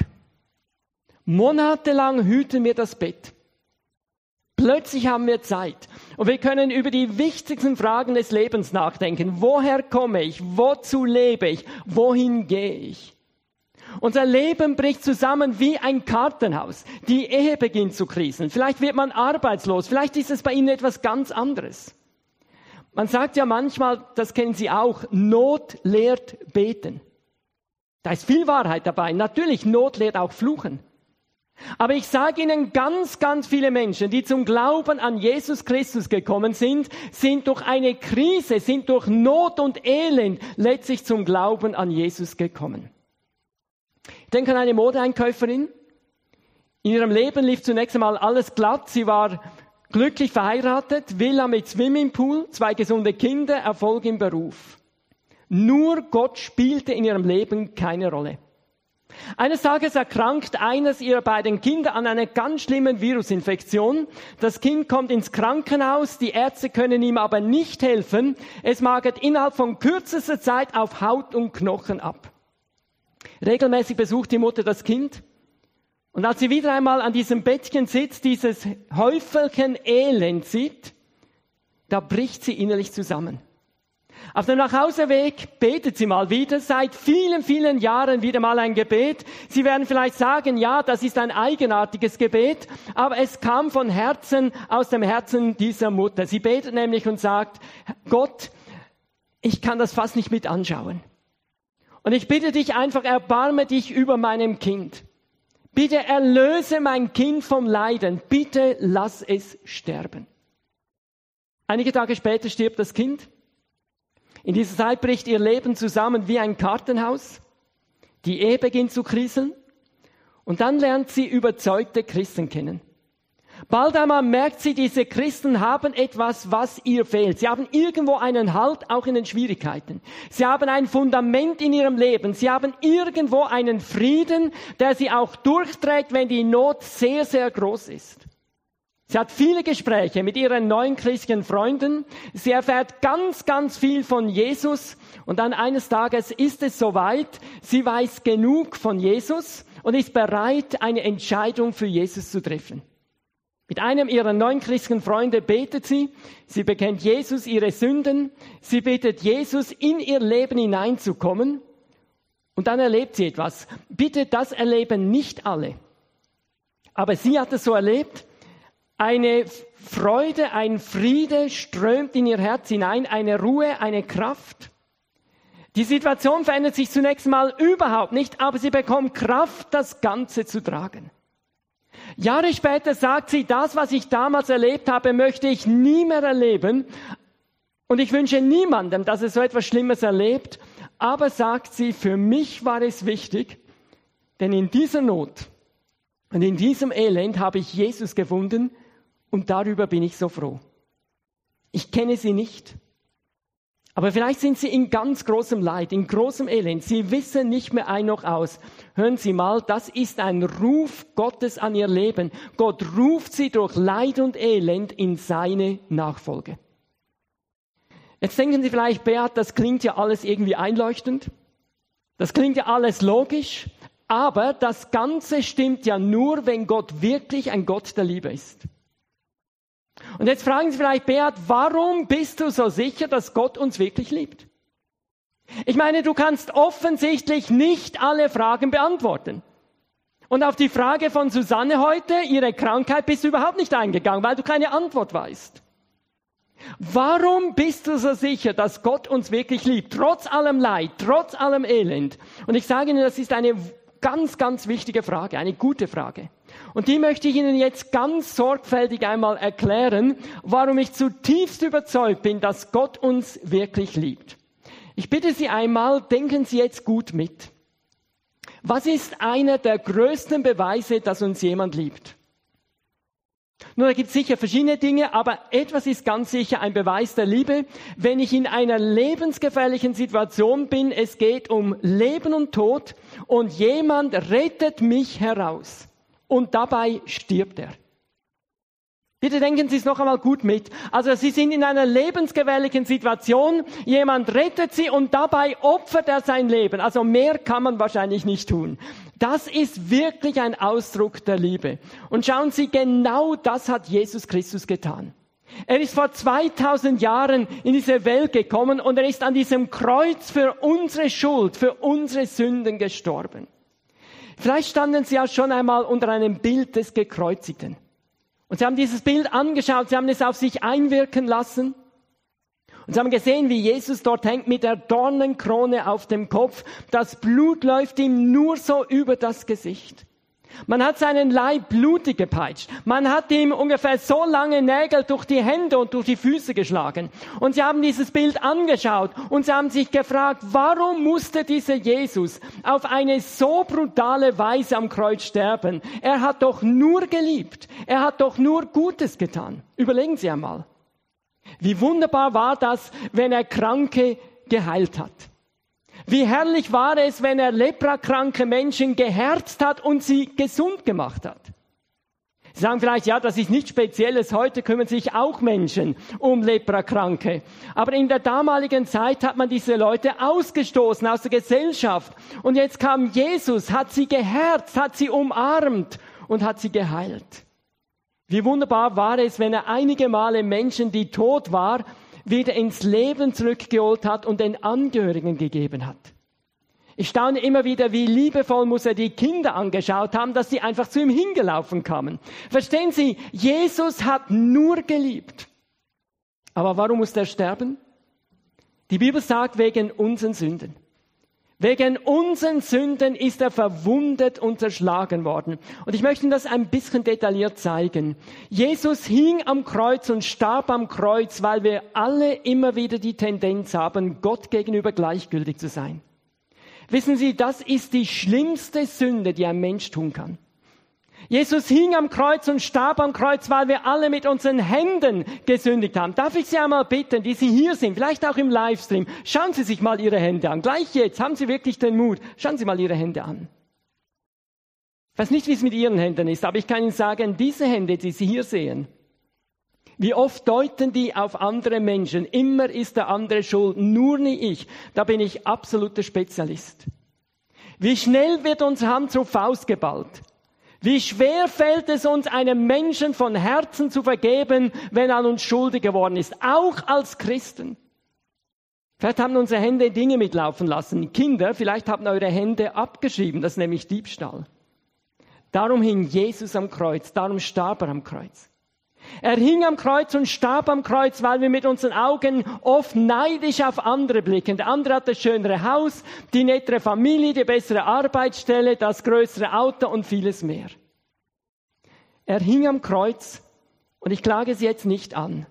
Monatelang hüten wir das Bett. Plötzlich haben wir Zeit. Und wir können über die wichtigsten Fragen des Lebens nachdenken. Woher komme ich? Wozu lebe ich? Wohin gehe ich? Unser Leben bricht zusammen wie ein Kartenhaus. Die Ehe beginnt zu kriseln. Vielleicht wird man arbeitslos. Vielleicht ist es bei Ihnen etwas ganz anderes. Man sagt ja manchmal, das kennen Sie auch, Not lehrt beten. Da ist viel Wahrheit dabei. Natürlich, Not lehrt auch fluchen. Aber ich sage Ihnen, ganz, ganz viele Menschen, die zum Glauben an Jesus Christus gekommen sind, sind durch eine Krise, sind durch Not und Elend letztlich zum Glauben an Jesus gekommen. Ich denke an eine Modeeinkäuferin. In ihrem Leben lief zunächst einmal alles glatt. Sie war glücklich verheiratet, Villa mit Swimmingpool, 2 gesunde Kinder, Erfolg im Beruf. Nur Gott spielte in ihrem Leben keine Rolle. Eines Tages erkrankt eines ihrer beiden Kinder an einer ganz schlimmen Virusinfektion. Das Kind kommt ins Krankenhaus, die Ärzte können ihm aber nicht helfen. Es magert innerhalb von kürzester Zeit auf Haut und Knochen ab. Regelmäßig besucht die Mutter das Kind. Und als sie wieder einmal an diesem Bettchen sitzt, dieses Häufelchen Elend sieht, da bricht sie innerlich zusammen. Auf dem Nachhauseweg betet sie mal wieder, seit vielen, vielen Jahren wieder mal ein Gebet. Sie werden vielleicht sagen, ja, das ist ein eigenartiges Gebet, aber es kam von Herzen, aus dem Herzen dieser Mutter. Sie betet nämlich und sagt, Gott, ich kann das fast nicht mit anschauen. Und ich bitte dich einfach, erbarme dich über meinem Kind. Bitte erlöse mein Kind vom Leiden. Bitte lass es sterben. Einige Tage später stirbt das Kind. In dieser Zeit bricht ihr Leben zusammen wie ein Kartenhaus. Die Ehe beginnt zu kriseln. Und dann lernt sie überzeugte Christen kennen. Bald einmal merkt sie, diese Christen haben etwas, was ihr fehlt. Sie haben irgendwo einen Halt, auch in den Schwierigkeiten. Sie haben ein Fundament in ihrem Leben. Sie haben irgendwo einen Frieden, der sie auch durchträgt, wenn die Not sehr, sehr groß ist. Sie hat viele Gespräche mit ihren neuen christlichen Freunden. Sie erfährt ganz, ganz viel von Jesus. Und dann eines Tages ist es soweit. Sie weiß genug von Jesus und ist bereit, eine Entscheidung für Jesus zu treffen. Mit einem ihrer neuen christlichen Freunde betet sie. Sie bekennt Jesus ihre Sünden. Sie bittet Jesus, in ihr Leben hineinzukommen. Und dann erlebt sie etwas. Bitte, das erleben nicht alle. Aber sie hat es so erlebt. Eine Freude, ein Friede strömt in ihr Herz hinein, eine Ruhe, eine Kraft. Die Situation verändert sich zunächst mal überhaupt nicht, aber sie bekommt Kraft, das Ganze zu tragen. Jahre später sagt sie, das, was ich damals erlebt habe, möchte ich nie mehr erleben. Und ich wünsche niemandem, dass er so etwas Schlimmes erlebt. Aber sagt sie, für mich war es wichtig, denn in dieser Not und in diesem Elend habe ich Jesus gefunden und darüber bin ich so froh. Ich kenne sie nicht. Aber vielleicht sind sie in ganz großem Leid, in großem Elend. Sie wissen nicht mehr ein noch aus. Hören Sie mal, das ist ein Ruf Gottes an ihr Leben. Gott ruft sie durch Leid und Elend in seine Nachfolge. Jetzt denken Sie vielleicht, Beat, das klingt ja alles irgendwie einleuchtend. Das klingt ja alles logisch. Aber das Ganze stimmt ja nur, wenn Gott wirklich ein Gott der Liebe ist. Und jetzt fragen Sie vielleicht, Beat, warum bist du so sicher, dass Gott uns wirklich liebt? Ich meine, du kannst offensichtlich nicht alle Fragen beantworten. Und auf die Frage von Susanne heute, ihre Krankheit, bist du überhaupt nicht eingegangen, weil du keine Antwort weißt. Warum bist du so sicher, dass Gott uns wirklich liebt, trotz allem Leid, trotz allem Elend? Und ich sage Ihnen, das ist eine ganz, ganz wichtige Frage, eine gute Frage. Und die möchte ich Ihnen jetzt ganz sorgfältig einmal erklären, warum ich zutiefst überzeugt bin, dass Gott uns wirklich liebt. Ich bitte Sie einmal, denken Sie jetzt gut mit. Was ist einer der größten Beweise, dass uns jemand liebt? Nun, da gibt es sicher verschiedene Dinge, aber etwas ist ganz sicher ein Beweis der Liebe. Wenn ich in einer lebensgefährlichen Situation bin, es geht um Leben und Tod und jemand rettet mich heraus und dabei stirbt er. Bitte denken Sie es noch einmal gut mit. Also Sie sind in einer lebensgefährlichen Situation, jemand rettet Sie und dabei opfert er sein Leben. Also mehr kann man wahrscheinlich nicht tun. Das ist wirklich ein Ausdruck der Liebe. Und schauen Sie, genau das hat Jesus Christus getan. Er ist vor 2000 Jahren in diese Welt gekommen und er ist an diesem Kreuz für unsere Schuld, für unsere Sünden gestorben. Vielleicht standen Sie ja schon einmal unter einem Bild des Gekreuzigten. Und Sie haben dieses Bild angeschaut, Sie haben es auf sich einwirken lassen. Und Sie haben gesehen, wie Jesus dort hängt mit der Dornenkrone auf dem Kopf. Das Blut läuft ihm nur so über das Gesicht. Man hat seinen Leib blutig gepeitscht. Man hat ihm ungefähr so lange Nägel durch die Hände und durch die Füße geschlagen. Und sie haben dieses Bild angeschaut und sie haben sich gefragt, warum musste dieser Jesus auf eine so brutale Weise am Kreuz sterben? Er hat doch nur geliebt. Er hat doch nur Gutes getan. Überlegen Sie einmal. Wie wunderbar war das, wenn er Kranke geheilt hat. Wie herrlich war es, wenn er leprakranke Menschen geherzt hat und sie gesund gemacht hat. Sie sagen vielleicht, ja, das ist nichts Spezielles. Heute kümmern sich auch Menschen um Leprakranke. Aber in der damaligen Zeit hat man diese Leute ausgestoßen aus der Gesellschaft. Und jetzt kam Jesus, hat sie geherzt, hat sie umarmt und hat sie geheilt. Wie wunderbar war es, wenn er einige Male Menschen, die tot waren, wieder ins Leben zurückgeholt hat und den Angehörigen gegeben hat. Ich staune immer wieder, wie liebevoll muss er die Kinder angeschaut haben, dass sie einfach zu ihm hingelaufen kamen. Verstehen Sie, Jesus hat nur geliebt. Aber warum muss er sterben? Die Bibel sagt, wegen unseren Sünden. Wegen unseren Sünden ist er verwundet und zerschlagen worden. Und ich möchte Ihnen das ein bisschen detailliert zeigen. Jesus hing am Kreuz und starb am Kreuz, weil wir alle immer wieder die Tendenz haben, Gott gegenüber gleichgültig zu sein. Wissen Sie, das ist die schlimmste Sünde, die ein Mensch tun kann. Jesus hing am Kreuz und starb am Kreuz, weil wir alle mit unseren Händen gesündigt haben. Darf ich Sie einmal bitten, die Sie hier sind, vielleicht auch im Livestream, schauen Sie sich mal Ihre Hände an. Gleich jetzt, haben Sie wirklich den Mut, schauen Sie mal Ihre Hände an. Ich weiß nicht, wie es mit Ihren Händen ist, aber ich kann Ihnen sagen, diese Hände, die Sie hier sehen, wie oft deuten die auf andere Menschen? Immer ist der andere schuld, nur nicht ich. Da bin ich absoluter Spezialist. Wie schnell wird unsere Hand zur Faust geballt? Wie schwer fällt es uns, einem Menschen von Herzen zu vergeben, wenn er an uns schuldig geworden ist, auch als Christen. Vielleicht haben unsere Hände Dinge mitlaufen lassen. Kinder, vielleicht haben eure Hände abgeschrieben, das ist nämlich Diebstahl. Darum hing Jesus am Kreuz, darum starb er am Kreuz. Er hing am Kreuz und starb am Kreuz, weil wir mit unseren Augen oft neidisch auf andere blicken. Der andere hat das schönere Haus, die nettere Familie, die bessere Arbeitsstelle, das größere Auto und vieles mehr. Er hing am Kreuz und ich klage Sie jetzt nicht an,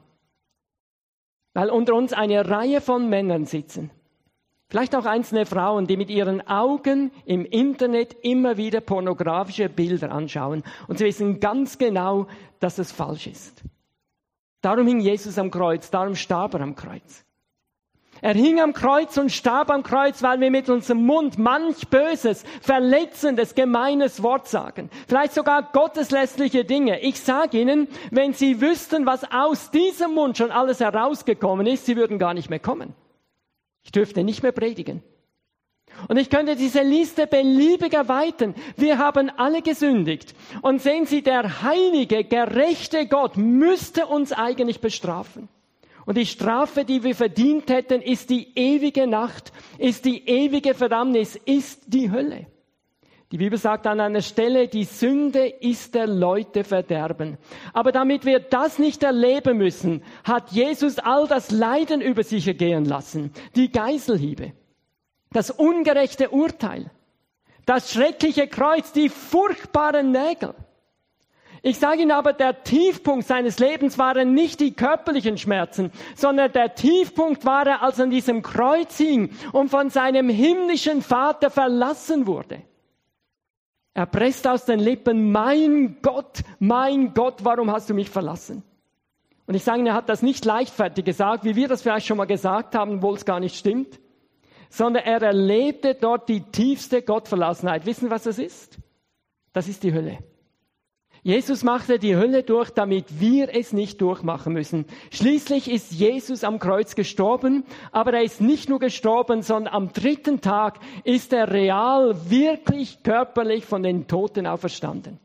weil unter uns eine Reihe von Männern sitzen. Vielleicht auch einzelne Frauen, die mit ihren Augen im Internet immer wieder pornografische Bilder anschauen. Und sie wissen ganz genau, dass es falsch ist. Darum hing Jesus am Kreuz, darum starb er am Kreuz. Er hing am Kreuz und starb am Kreuz, weil wir mit unserem Mund manch böses, verletzendes, gemeines Wort sagen. Vielleicht sogar gotteslästerliche Dinge. Ich sage Ihnen, wenn Sie wüssten, was aus diesem Mund schon alles herausgekommen ist, Sie würden gar nicht mehr kommen. Ich dürfte nicht mehr predigen. Und ich könnte diese Liste beliebig erweitern. Wir haben alle gesündigt. Und sehen Sie, der heilige, gerechte Gott müsste uns eigentlich bestrafen. Und die Strafe, die wir verdient hätten, ist die ewige Nacht, ist die ewige Verdammnis, ist die Hölle. Die Bibel sagt an einer Stelle, die Sünde ist der Leute Verderben. Aber damit wir das nicht erleben müssen, hat Jesus all das Leiden über sich ergehen lassen. Die Geiselhiebe, das ungerechte Urteil, das schreckliche Kreuz, die furchtbaren Nägel. Ich sage Ihnen aber, der Tiefpunkt seines Lebens waren nicht die körperlichen Schmerzen, sondern der Tiefpunkt war er, als er an diesem Kreuz hing und von seinem himmlischen Vater verlassen wurde. Er presst aus den Lippen, mein Gott, warum hast du mich verlassen? Und ich sage Ihnen, er hat das nicht leichtfertig gesagt, wie wir das vielleicht schon mal gesagt haben, obwohl es gar nicht stimmt, sondern er erlebte dort die tiefste Gottverlassenheit. Wissen Sie, was das ist? Das ist die Hölle. Jesus machte die Hölle durch, damit wir es nicht durchmachen müssen. Schließlich ist Jesus am Kreuz gestorben, aber er ist nicht nur gestorben, sondern am 3. Tag ist er real, wirklich körperlich von den Toten auferstanden.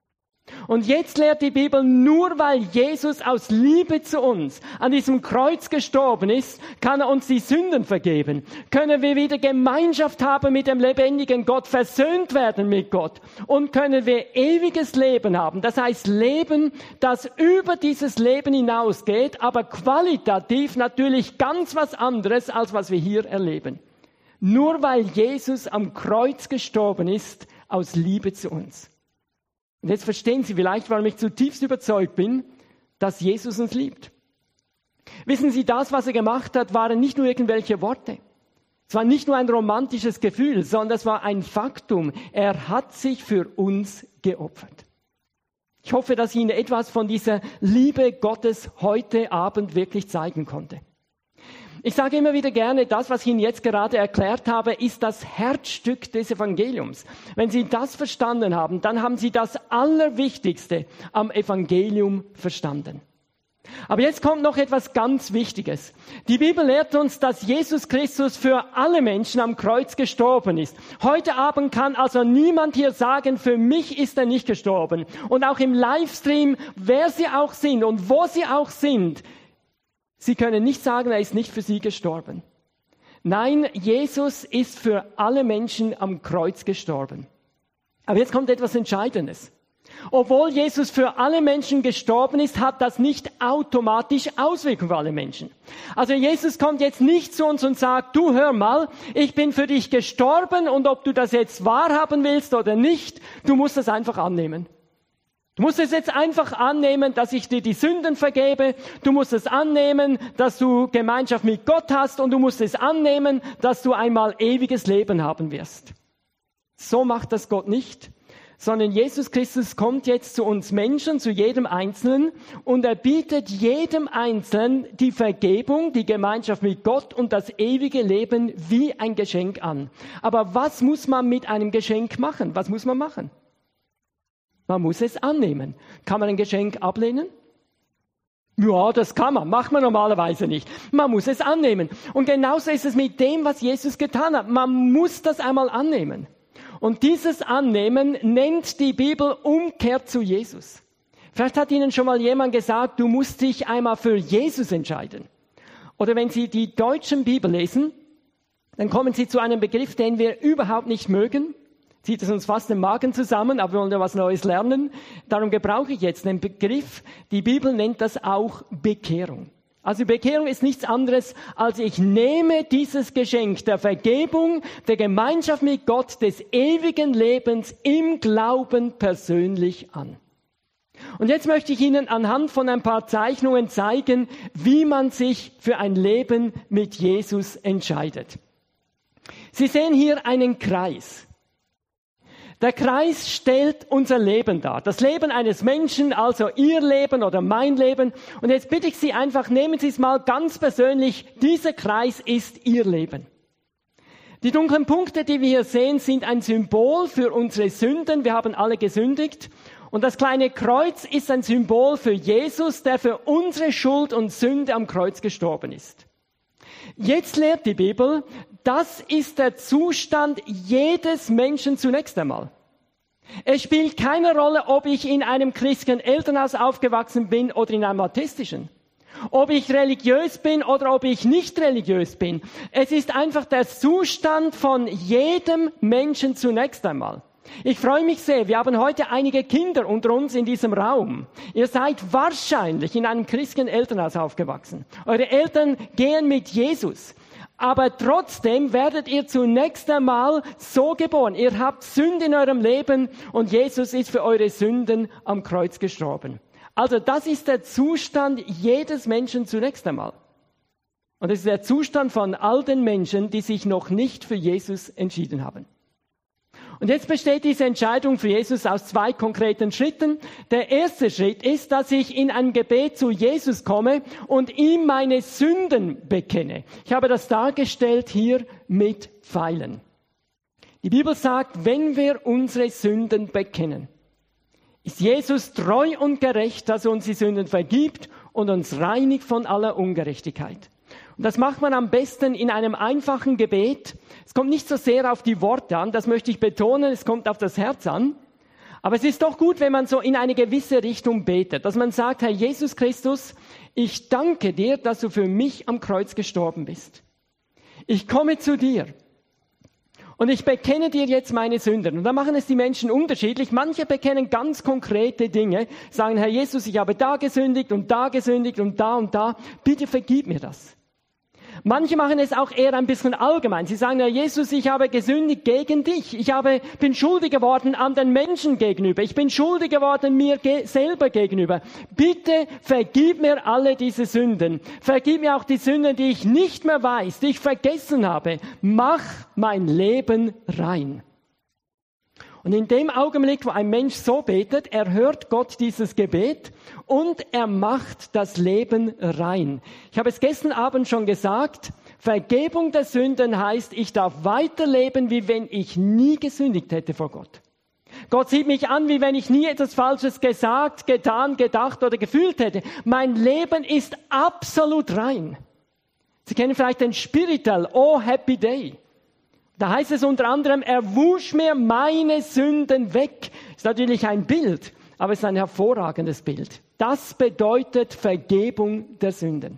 Und jetzt lehrt die Bibel, nur weil Jesus aus Liebe zu uns an diesem Kreuz gestorben ist, kann er uns die Sünden vergeben. Können wir wieder Gemeinschaft haben mit dem lebendigen Gott, versöhnt werden mit Gott und können wir ewiges Leben haben. Das heißt Leben, das über dieses Leben hinausgeht, aber qualitativ natürlich ganz was anderes, als was wir hier erleben. Nur weil Jesus am Kreuz gestorben ist, aus Liebe zu uns. Und jetzt verstehen Sie vielleicht, warum ich zutiefst überzeugt bin, dass Jesus uns liebt. Wissen Sie, das, was er gemacht hat, waren nicht nur irgendwelche Worte. Es war nicht nur ein romantisches Gefühl, sondern es war ein Faktum. Er hat sich für uns geopfert. Ich hoffe, dass ich Ihnen etwas von dieser Liebe Gottes heute Abend wirklich zeigen konnte. Ich sage immer wieder gerne, das, was ich Ihnen jetzt gerade erklärt habe, ist das Herzstück des Evangeliums. Wenn Sie das verstanden haben, dann haben Sie das Allerwichtigste am Evangelium verstanden. Aber jetzt kommt noch etwas ganz Wichtiges. Die Bibel lehrt uns, dass Jesus Christus für alle Menschen am Kreuz gestorben ist. Heute Abend kann also niemand hier sagen, für mich ist er nicht gestorben. Und auch im Livestream, wer Sie auch sind und wo Sie auch sind, Sie können nicht sagen, er ist nicht für Sie gestorben. Nein, Jesus ist für alle Menschen am Kreuz gestorben. Aber jetzt kommt etwas Entscheidendes. Obwohl Jesus für alle Menschen gestorben ist, hat das nicht automatisch Auswirkungen für alle Menschen. Also Jesus kommt jetzt nicht zu uns und sagt, du hör mal, ich bin für dich gestorben und ob du das jetzt wahrhaben willst oder nicht, du musst das einfach annehmen. Du musst es jetzt einfach annehmen, dass ich dir die Sünden vergebe. Du musst es annehmen, dass du Gemeinschaft mit Gott hast und du musst es annehmen, dass du einmal ewiges Leben haben wirst. So macht das Gott nicht, sondern Jesus Christus kommt jetzt zu uns Menschen, zu jedem Einzelnen und er bietet jedem Einzelnen die Vergebung, die Gemeinschaft mit Gott und das ewige Leben wie ein Geschenk an. Aber was muss man mit einem Geschenk machen? Was muss man machen? Man muss es annehmen. Kann man ein Geschenk ablehnen? Ja, das kann man. Macht man normalerweise nicht. Man muss es annehmen. Und genauso ist es mit dem, was Jesus getan hat. Man muss das einmal annehmen. Und dieses Annehmen nennt die Bibel Umkehr zu Jesus. Vielleicht hat Ihnen schon mal jemand gesagt, du musst dich einmal für Jesus entscheiden. Oder wenn Sie die deutschen Bibel lesen, dann kommen Sie zu einem Begriff, den wir überhaupt nicht mögen. Zieht es uns fast den Magen zusammen, aber wir wollen ja was Neues lernen. Darum gebrauche ich jetzt den Begriff, die Bibel nennt das auch Bekehrung. Also Bekehrung ist nichts anderes, als ich nehme dieses Geschenk der Vergebung, der Gemeinschaft mit Gott, des ewigen Lebens im Glauben persönlich an. Und jetzt möchte ich Ihnen anhand von ein paar Zeichnungen zeigen, wie man sich für ein Leben mit Jesus entscheidet. Sie sehen hier einen Kreis. Der Kreis stellt unser Leben dar. Das Leben eines Menschen, also Ihr Leben oder mein Leben. Und jetzt bitte ich Sie einfach, nehmen Sie es mal ganz persönlich. Dieser Kreis ist Ihr Leben. Die dunklen Punkte, die wir hier sehen, sind ein Symbol für unsere Sünden. Wir haben alle gesündigt. Und das kleine Kreuz ist ein Symbol für Jesus, der für unsere Schuld und Sünde am Kreuz gestorben ist. Jetzt lehrt die Bibel, Das ist der Zustand jedes Menschen zunächst einmal. Es spielt keine Rolle, ob ich in einem christlichen Elternhaus aufgewachsen bin oder in einem atheistischen. Ob ich religiös bin oder ob ich nicht religiös bin. Es ist einfach der Zustand von jedem Menschen zunächst einmal. Ich freue mich sehr, wir haben heute einige Kinder unter uns in diesem Raum. Ihr seid wahrscheinlich in einem christlichen Elternhaus aufgewachsen. Eure Eltern gehen mit Jesus. Aber trotzdem werdet ihr zunächst einmal so geboren. Ihr habt Sünde in eurem Leben und Jesus ist für eure Sünden am Kreuz gestorben. Also das ist der Zustand jedes Menschen zunächst einmal. Und es ist der Zustand von all den Menschen, die sich noch nicht für Jesus entschieden haben. Und jetzt besteht diese Entscheidung für Jesus aus 2 konkreten Schritten. Der erste Schritt ist, dass ich in ein Gebet zu Jesus komme und ihm meine Sünden bekenne. Ich habe das dargestellt hier mit Pfeilen. Die Bibel sagt, wenn wir unsere Sünden bekennen, ist Jesus treu und gerecht, dass er uns die Sünden vergibt und uns reinigt von aller Ungerechtigkeit. Und das macht man am besten in einem einfachen Gebet. Es kommt nicht so sehr auf die Worte an, das möchte ich betonen, es kommt auf das Herz an. Aber es ist doch gut, wenn man so in eine gewisse Richtung betet, dass man sagt, Herr Jesus Christus, ich danke dir, dass du für mich am Kreuz gestorben bist. Ich komme zu dir und ich bekenne dir jetzt meine Sünden. Und da machen es die Menschen unterschiedlich. Manche bekennen ganz konkrete Dinge, sagen, Herr Jesus, ich habe da gesündigt und da gesündigt und da. Bitte vergib mir das. Manche machen es auch eher ein bisschen allgemein. Sie sagen, Herr Jesus, ich habe gesündigt gegen dich. Bin schuldig geworden an den Menschen gegenüber. Ich bin schuldig geworden mir selber gegenüber. Bitte vergib mir alle diese Sünden. Vergib mir auch die Sünden, die ich nicht mehr weiß, die ich vergessen habe. Mach mein Leben rein. Und in dem Augenblick, wo ein Mensch so betet, erhört Gott dieses Gebet und er macht das Leben rein. Ich habe es gestern Abend schon gesagt, Vergebung der Sünden heißt, ich darf weiterleben, wie wenn ich nie gesündigt hätte vor Gott. Gott sieht mich an, wie wenn ich nie etwas Falsches gesagt, getan, gedacht oder gefühlt hätte. Mein Leben ist absolut rein. Sie kennen vielleicht den Spirital, Oh Happy Day. Da heißt es unter anderem, er wusch mir meine Sünden weg. Ist natürlich ein Bild, aber es ist ein hervorragendes Bild. Das bedeutet Vergebung der Sünden.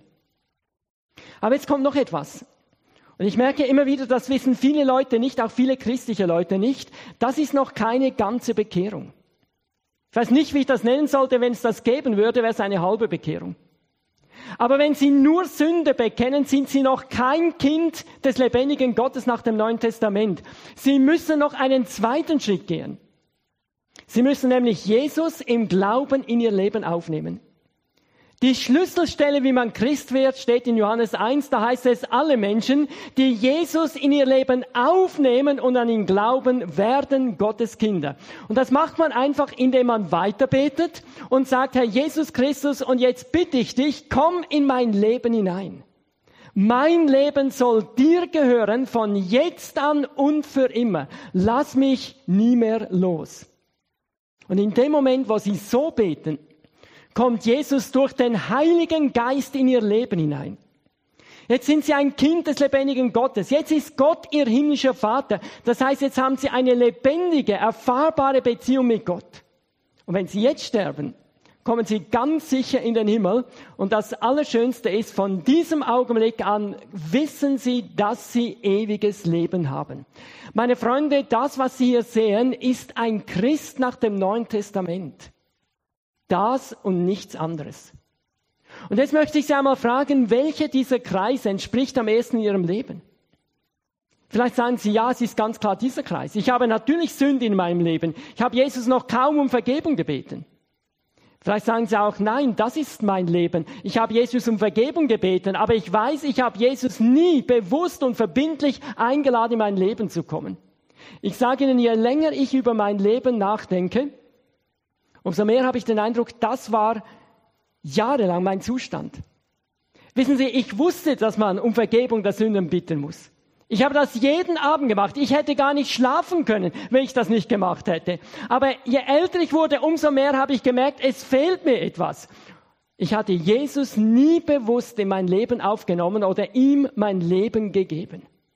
Aber jetzt kommt noch etwas. Und ich merke immer wieder, das wissen viele Leute nicht, auch viele christliche Leute nicht. Das ist noch keine ganze Bekehrung. Ich weiß nicht, wie ich das nennen sollte. Wenn es das geben würde, wäre es eine halbe Bekehrung. Aber wenn sie nur Sünde bekennen, sind sie noch kein Kind des lebendigen Gottes nach dem Neuen Testament. Sie müssen noch einen zweiten Schritt gehen. Sie müssen nämlich Jesus im Glauben in ihr Leben aufnehmen. Die Schlüsselstelle, wie man Christ wird, steht in Johannes 1. Da heißt es, alle Menschen, die Jesus in ihr Leben aufnehmen und an ihn glauben, werden Gottes Kinder. Und das macht man einfach, indem man weiterbetet und sagt, Herr Jesus Christus, und jetzt bitte ich dich, komm in mein Leben hinein. Mein Leben soll dir gehören von jetzt an und für immer. Lass mich nie mehr los. Und in dem Moment, wo sie so beten, kommt Jesus durch den Heiligen Geist in ihr Leben hinein. Jetzt sind sie ein Kind des lebendigen Gottes. Jetzt ist Gott ihr himmlischer Vater. Das heißt, jetzt haben sie eine lebendige, erfahrbare Beziehung mit Gott. Und wenn sie jetzt sterben, kommen sie ganz sicher in den Himmel. Und das Allerschönste ist, von diesem Augenblick an wissen sie, dass sie ewiges Leben haben. Meine Freunde, das, was Sie hier sehen, ist ein Christ nach dem Neuen Testament. Das und nichts anderes. Und jetzt möchte ich Sie einmal fragen, welche dieser Kreise entspricht am ehesten Ihrem Leben? Vielleicht sagen Sie, ja, es ist ganz klar dieser Kreis. Ich habe natürlich Sünde in meinem Leben. Ich habe Jesus noch kaum um Vergebung gebeten. Vielleicht sagen Sie auch, nein, das ist mein Leben. Ich habe Jesus um Vergebung gebeten, aber ich weiß, ich habe Jesus nie bewusst und verbindlich eingeladen, in mein Leben zu kommen. Ich sage Ihnen, je länger ich über mein Leben nachdenke, umso mehr habe ich den Eindruck, das war jahrelang mein Zustand. Wissen Sie, ich wusste, dass man um Vergebung der Sünden bitten muss. Ich habe das jeden Abend gemacht. Ich hätte gar nicht schlafen können, wenn ich das nicht gemacht hätte. Aber je älter ich wurde, umso mehr habe ich gemerkt, es fehlt mir etwas. Ich hatte Jesus nie bewusst in mein Leben aufgenommen oder ihm mein Leben gegeben.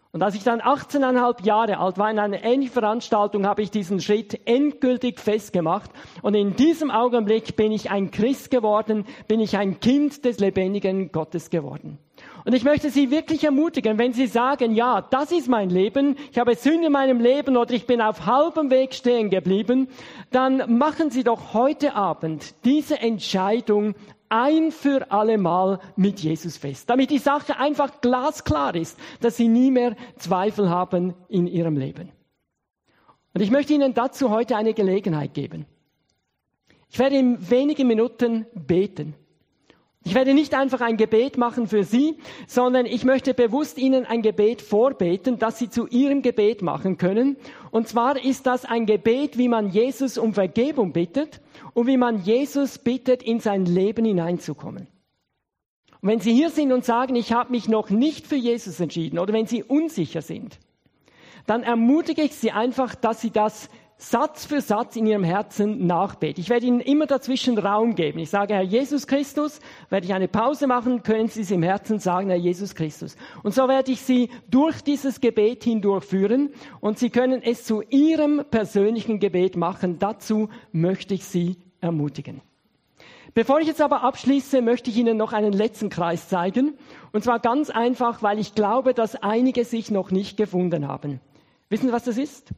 Und als ich dann 18,5 Jahre alt war, in einer ähnlichen Veranstaltung, habe ich diesen Schritt endgültig festgemacht. Und in diesem Augenblick bin ich ein Christ geworden, bin ich ein Kind des lebendigen Gottes geworden. Und ich möchte Sie wirklich ermutigen, wenn Sie sagen, ja, das ist mein Leben, ich habe Sünde in meinem Leben oder ich bin auf halbem Weg stehen geblieben, dann machen Sie doch heute Abend diese Entscheidung ein für alle Mal mit Jesus fest, damit die Sache einfach glasklar ist, dass Sie nie mehr Zweifel haben in Ihrem Leben. Und ich möchte Ihnen dazu heute eine Gelegenheit geben. Ich werde in wenigen Minuten beten. Ich werde nicht einfach ein Gebet machen für Sie, sondern ich möchte bewusst Ihnen ein Gebet vorbeten, das Sie zu Ihrem Gebet machen können. Und zwar ist das ein Gebet, wie man Jesus um Vergebung bittet und wie man Jesus bittet, in sein Leben hineinzukommen. Und wenn Sie hier sind und sagen, ich habe mich noch nicht für Jesus entschieden oder wenn Sie unsicher sind, dann ermutige ich Sie einfach, dass Sie das Satz für Satz in Ihrem Herzen nachbeten. Ich werde Ihnen immer dazwischen Raum geben. Ich sage, Herr Jesus Christus, werde ich eine Pause machen, können Sie es im Herzen sagen, Herr Jesus Christus. Und so werde ich Sie durch dieses Gebet hindurchführen und Sie können es zu Ihrem persönlichen Gebet machen. Dazu möchte ich Sie ermutigen. Bevor ich jetzt aber abschließe, möchte ich Ihnen noch einen letzten Kreis zeigen. Und zwar ganz einfach, weil ich glaube, dass einige sich noch nicht gefunden haben. Wissen Sie, was das ist?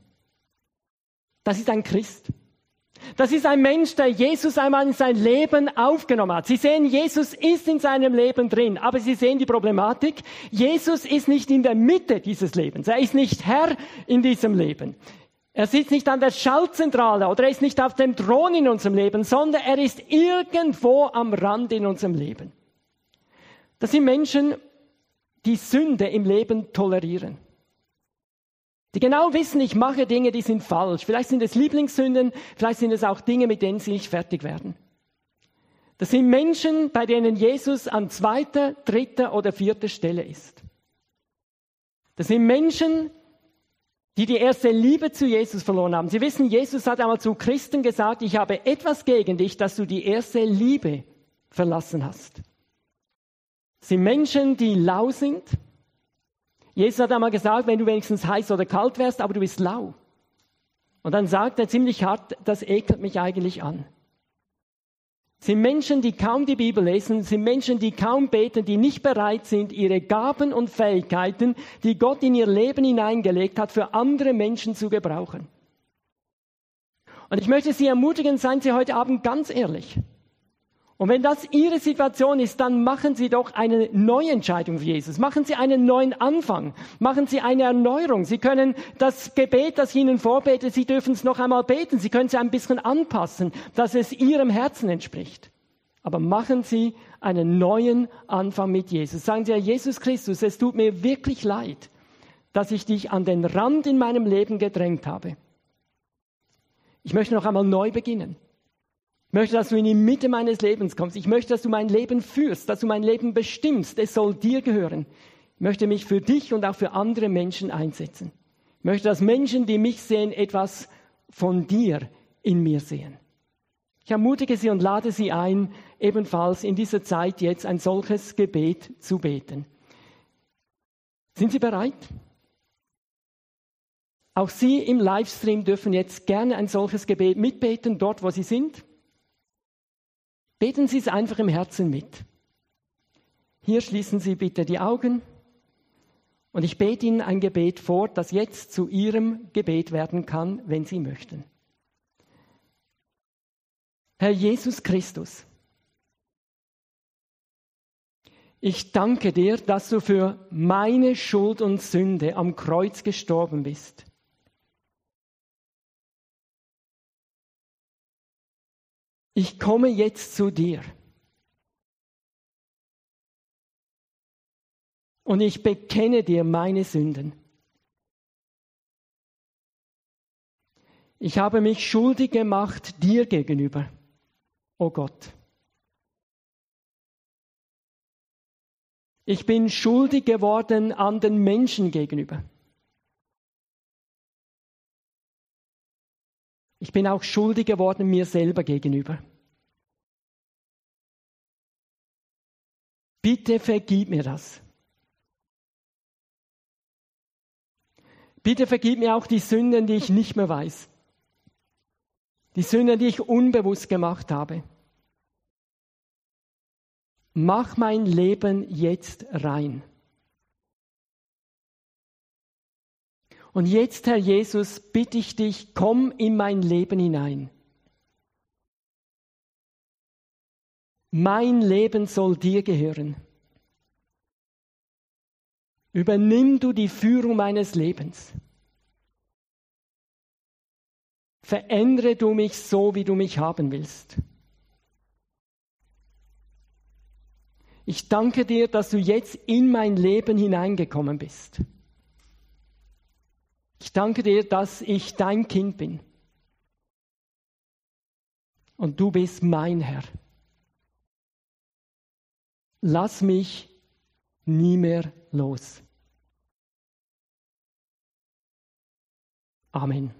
Das ist ein Christ. Das ist ein Mensch, der Jesus einmal in sein Leben aufgenommen hat. Sie sehen, Jesus ist in seinem Leben drin, aber Sie sehen die Problematik. Jesus ist nicht in der Mitte dieses Lebens. Er ist nicht Herr in diesem Leben. Er sitzt nicht an der Schaltzentrale oder er ist nicht auf dem Thron in unserem Leben, sondern er ist irgendwo am Rand in unserem Leben. Das sind Menschen, die Sünde im Leben tolerieren. Die genau wissen, ich mache Dinge, die sind falsch. Vielleicht sind es Lieblingssünden, vielleicht sind es auch Dinge, mit denen sie nicht fertig werden. Das sind Menschen, bei denen Jesus an 2., 3. oder 4. Stelle ist. Das sind Menschen, die die erste Liebe zu Jesus verloren haben. Sie wissen, Jesus hat einmal zu Christen gesagt, ich habe etwas gegen dich, dass du die erste Liebe verlassen hast. Das sind Menschen, die lau sind. Jesus hat einmal gesagt, wenn du wenigstens heiß oder kalt wärst, aber du bist lau. Und dann sagt er ziemlich hart, das ekelt mich eigentlich an. Es sind Menschen, die kaum die Bibel lesen, es sind Menschen, die kaum beten, die nicht bereit sind, ihre Gaben und Fähigkeiten, die Gott in ihr Leben hineingelegt hat, für andere Menschen zu gebrauchen. Und ich möchte Sie ermutigen, seien Sie heute Abend ganz ehrlich. Und wenn das Ihre Situation ist, dann machen Sie doch eine Neuentscheidung für Jesus. Machen Sie einen neuen Anfang. Machen Sie eine Erneuerung. Sie können das Gebet, das ich Ihnen vorbete, Sie dürfen es noch einmal beten. Sie können es ein bisschen anpassen, dass es Ihrem Herzen entspricht. Aber machen Sie einen neuen Anfang mit Jesus. Sagen Sie, Herr Jesus Christus, es tut mir wirklich leid, dass ich dich an den Rand in meinem Leben gedrängt habe. Ich möchte noch einmal neu beginnen. Ich möchte, dass du in die Mitte meines Lebens kommst. Ich möchte, dass du mein Leben führst, dass du mein Leben bestimmst. Es soll dir gehören. Ich möchte mich für dich und auch für andere Menschen einsetzen. Ich möchte, dass Menschen, die mich sehen, etwas von dir in mir sehen. Ich ermutige Sie und lade Sie ein, ebenfalls in dieser Zeit jetzt ein solches Gebet zu beten. Sind Sie bereit? Auch Sie im Livestream dürfen jetzt gerne ein solches Gebet mitbeten, dort wo Sie sind. Beten Sie es einfach im Herzen mit. Hier schließen Sie bitte die Augen und ich bete Ihnen ein Gebet vor, das jetzt zu Ihrem Gebet werden kann, wenn Sie möchten. Herr Jesus Christus, ich danke dir, dass du für meine Schuld und Sünde am Kreuz gestorben bist. Ich komme jetzt zu dir und ich bekenne dir meine Sünden. Ich habe mich schuldig gemacht dir gegenüber, o Gott. Ich bin schuldig geworden an den Menschen gegenüber. Ich bin auch schuldig geworden mir selber gegenüber. Bitte vergib mir das. Bitte vergib mir auch die Sünden, die ich nicht mehr weiß. Die Sünden, die ich unbewusst gemacht habe. Mach mein Leben jetzt rein. Und jetzt, Herr Jesus, bitte ich dich, komm in mein Leben hinein. Mein Leben soll dir gehören. Übernimm du die Führung meines Lebens. Verändere du mich so, wie du mich haben willst. Ich danke dir, dass du jetzt in mein Leben hineingekommen bist. Ich danke dir, dass ich dein Kind bin. Und du bist mein Herr. Lass mich nie mehr los. Amen.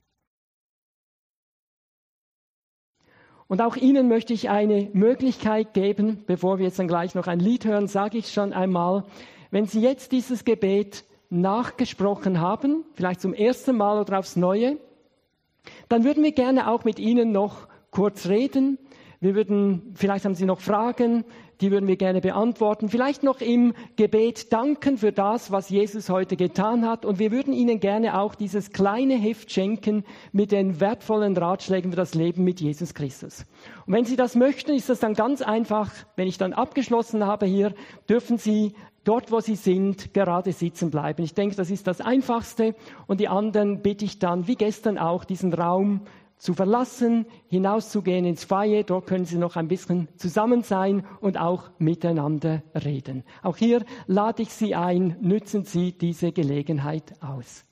Und auch Ihnen möchte ich eine Möglichkeit geben, bevor wir jetzt dann gleich noch ein Lied hören, sage ich schon einmal, wenn Sie jetzt dieses Gebet nachgesprochen haben, vielleicht zum ersten Mal oder aufs Neue, dann würden wir gerne auch mit Ihnen noch kurz reden. Vielleicht haben Sie noch Fragen, die würden wir gerne beantworten. Vielleicht noch im Gebet danken für das, was Jesus heute getan hat. Und wir würden Ihnen gerne auch dieses kleine Heft schenken mit den wertvollen Ratschlägen für das Leben mit Jesus Christus. Und wenn Sie das möchten, ist das dann ganz einfach. Wenn ich dann abgeschlossen habe hier, dürfen Sie dort, wo Sie sind, gerade sitzen bleiben. Ich denke, das ist das Einfachste. Und die anderen bitte ich dann, wie gestern auch, diesen Raum zu verlassen, hinauszugehen ins Foyer. Dort können Sie noch ein bisschen zusammen sein und auch miteinander reden. Auch hier lade ich Sie ein, nützen Sie diese Gelegenheit aus.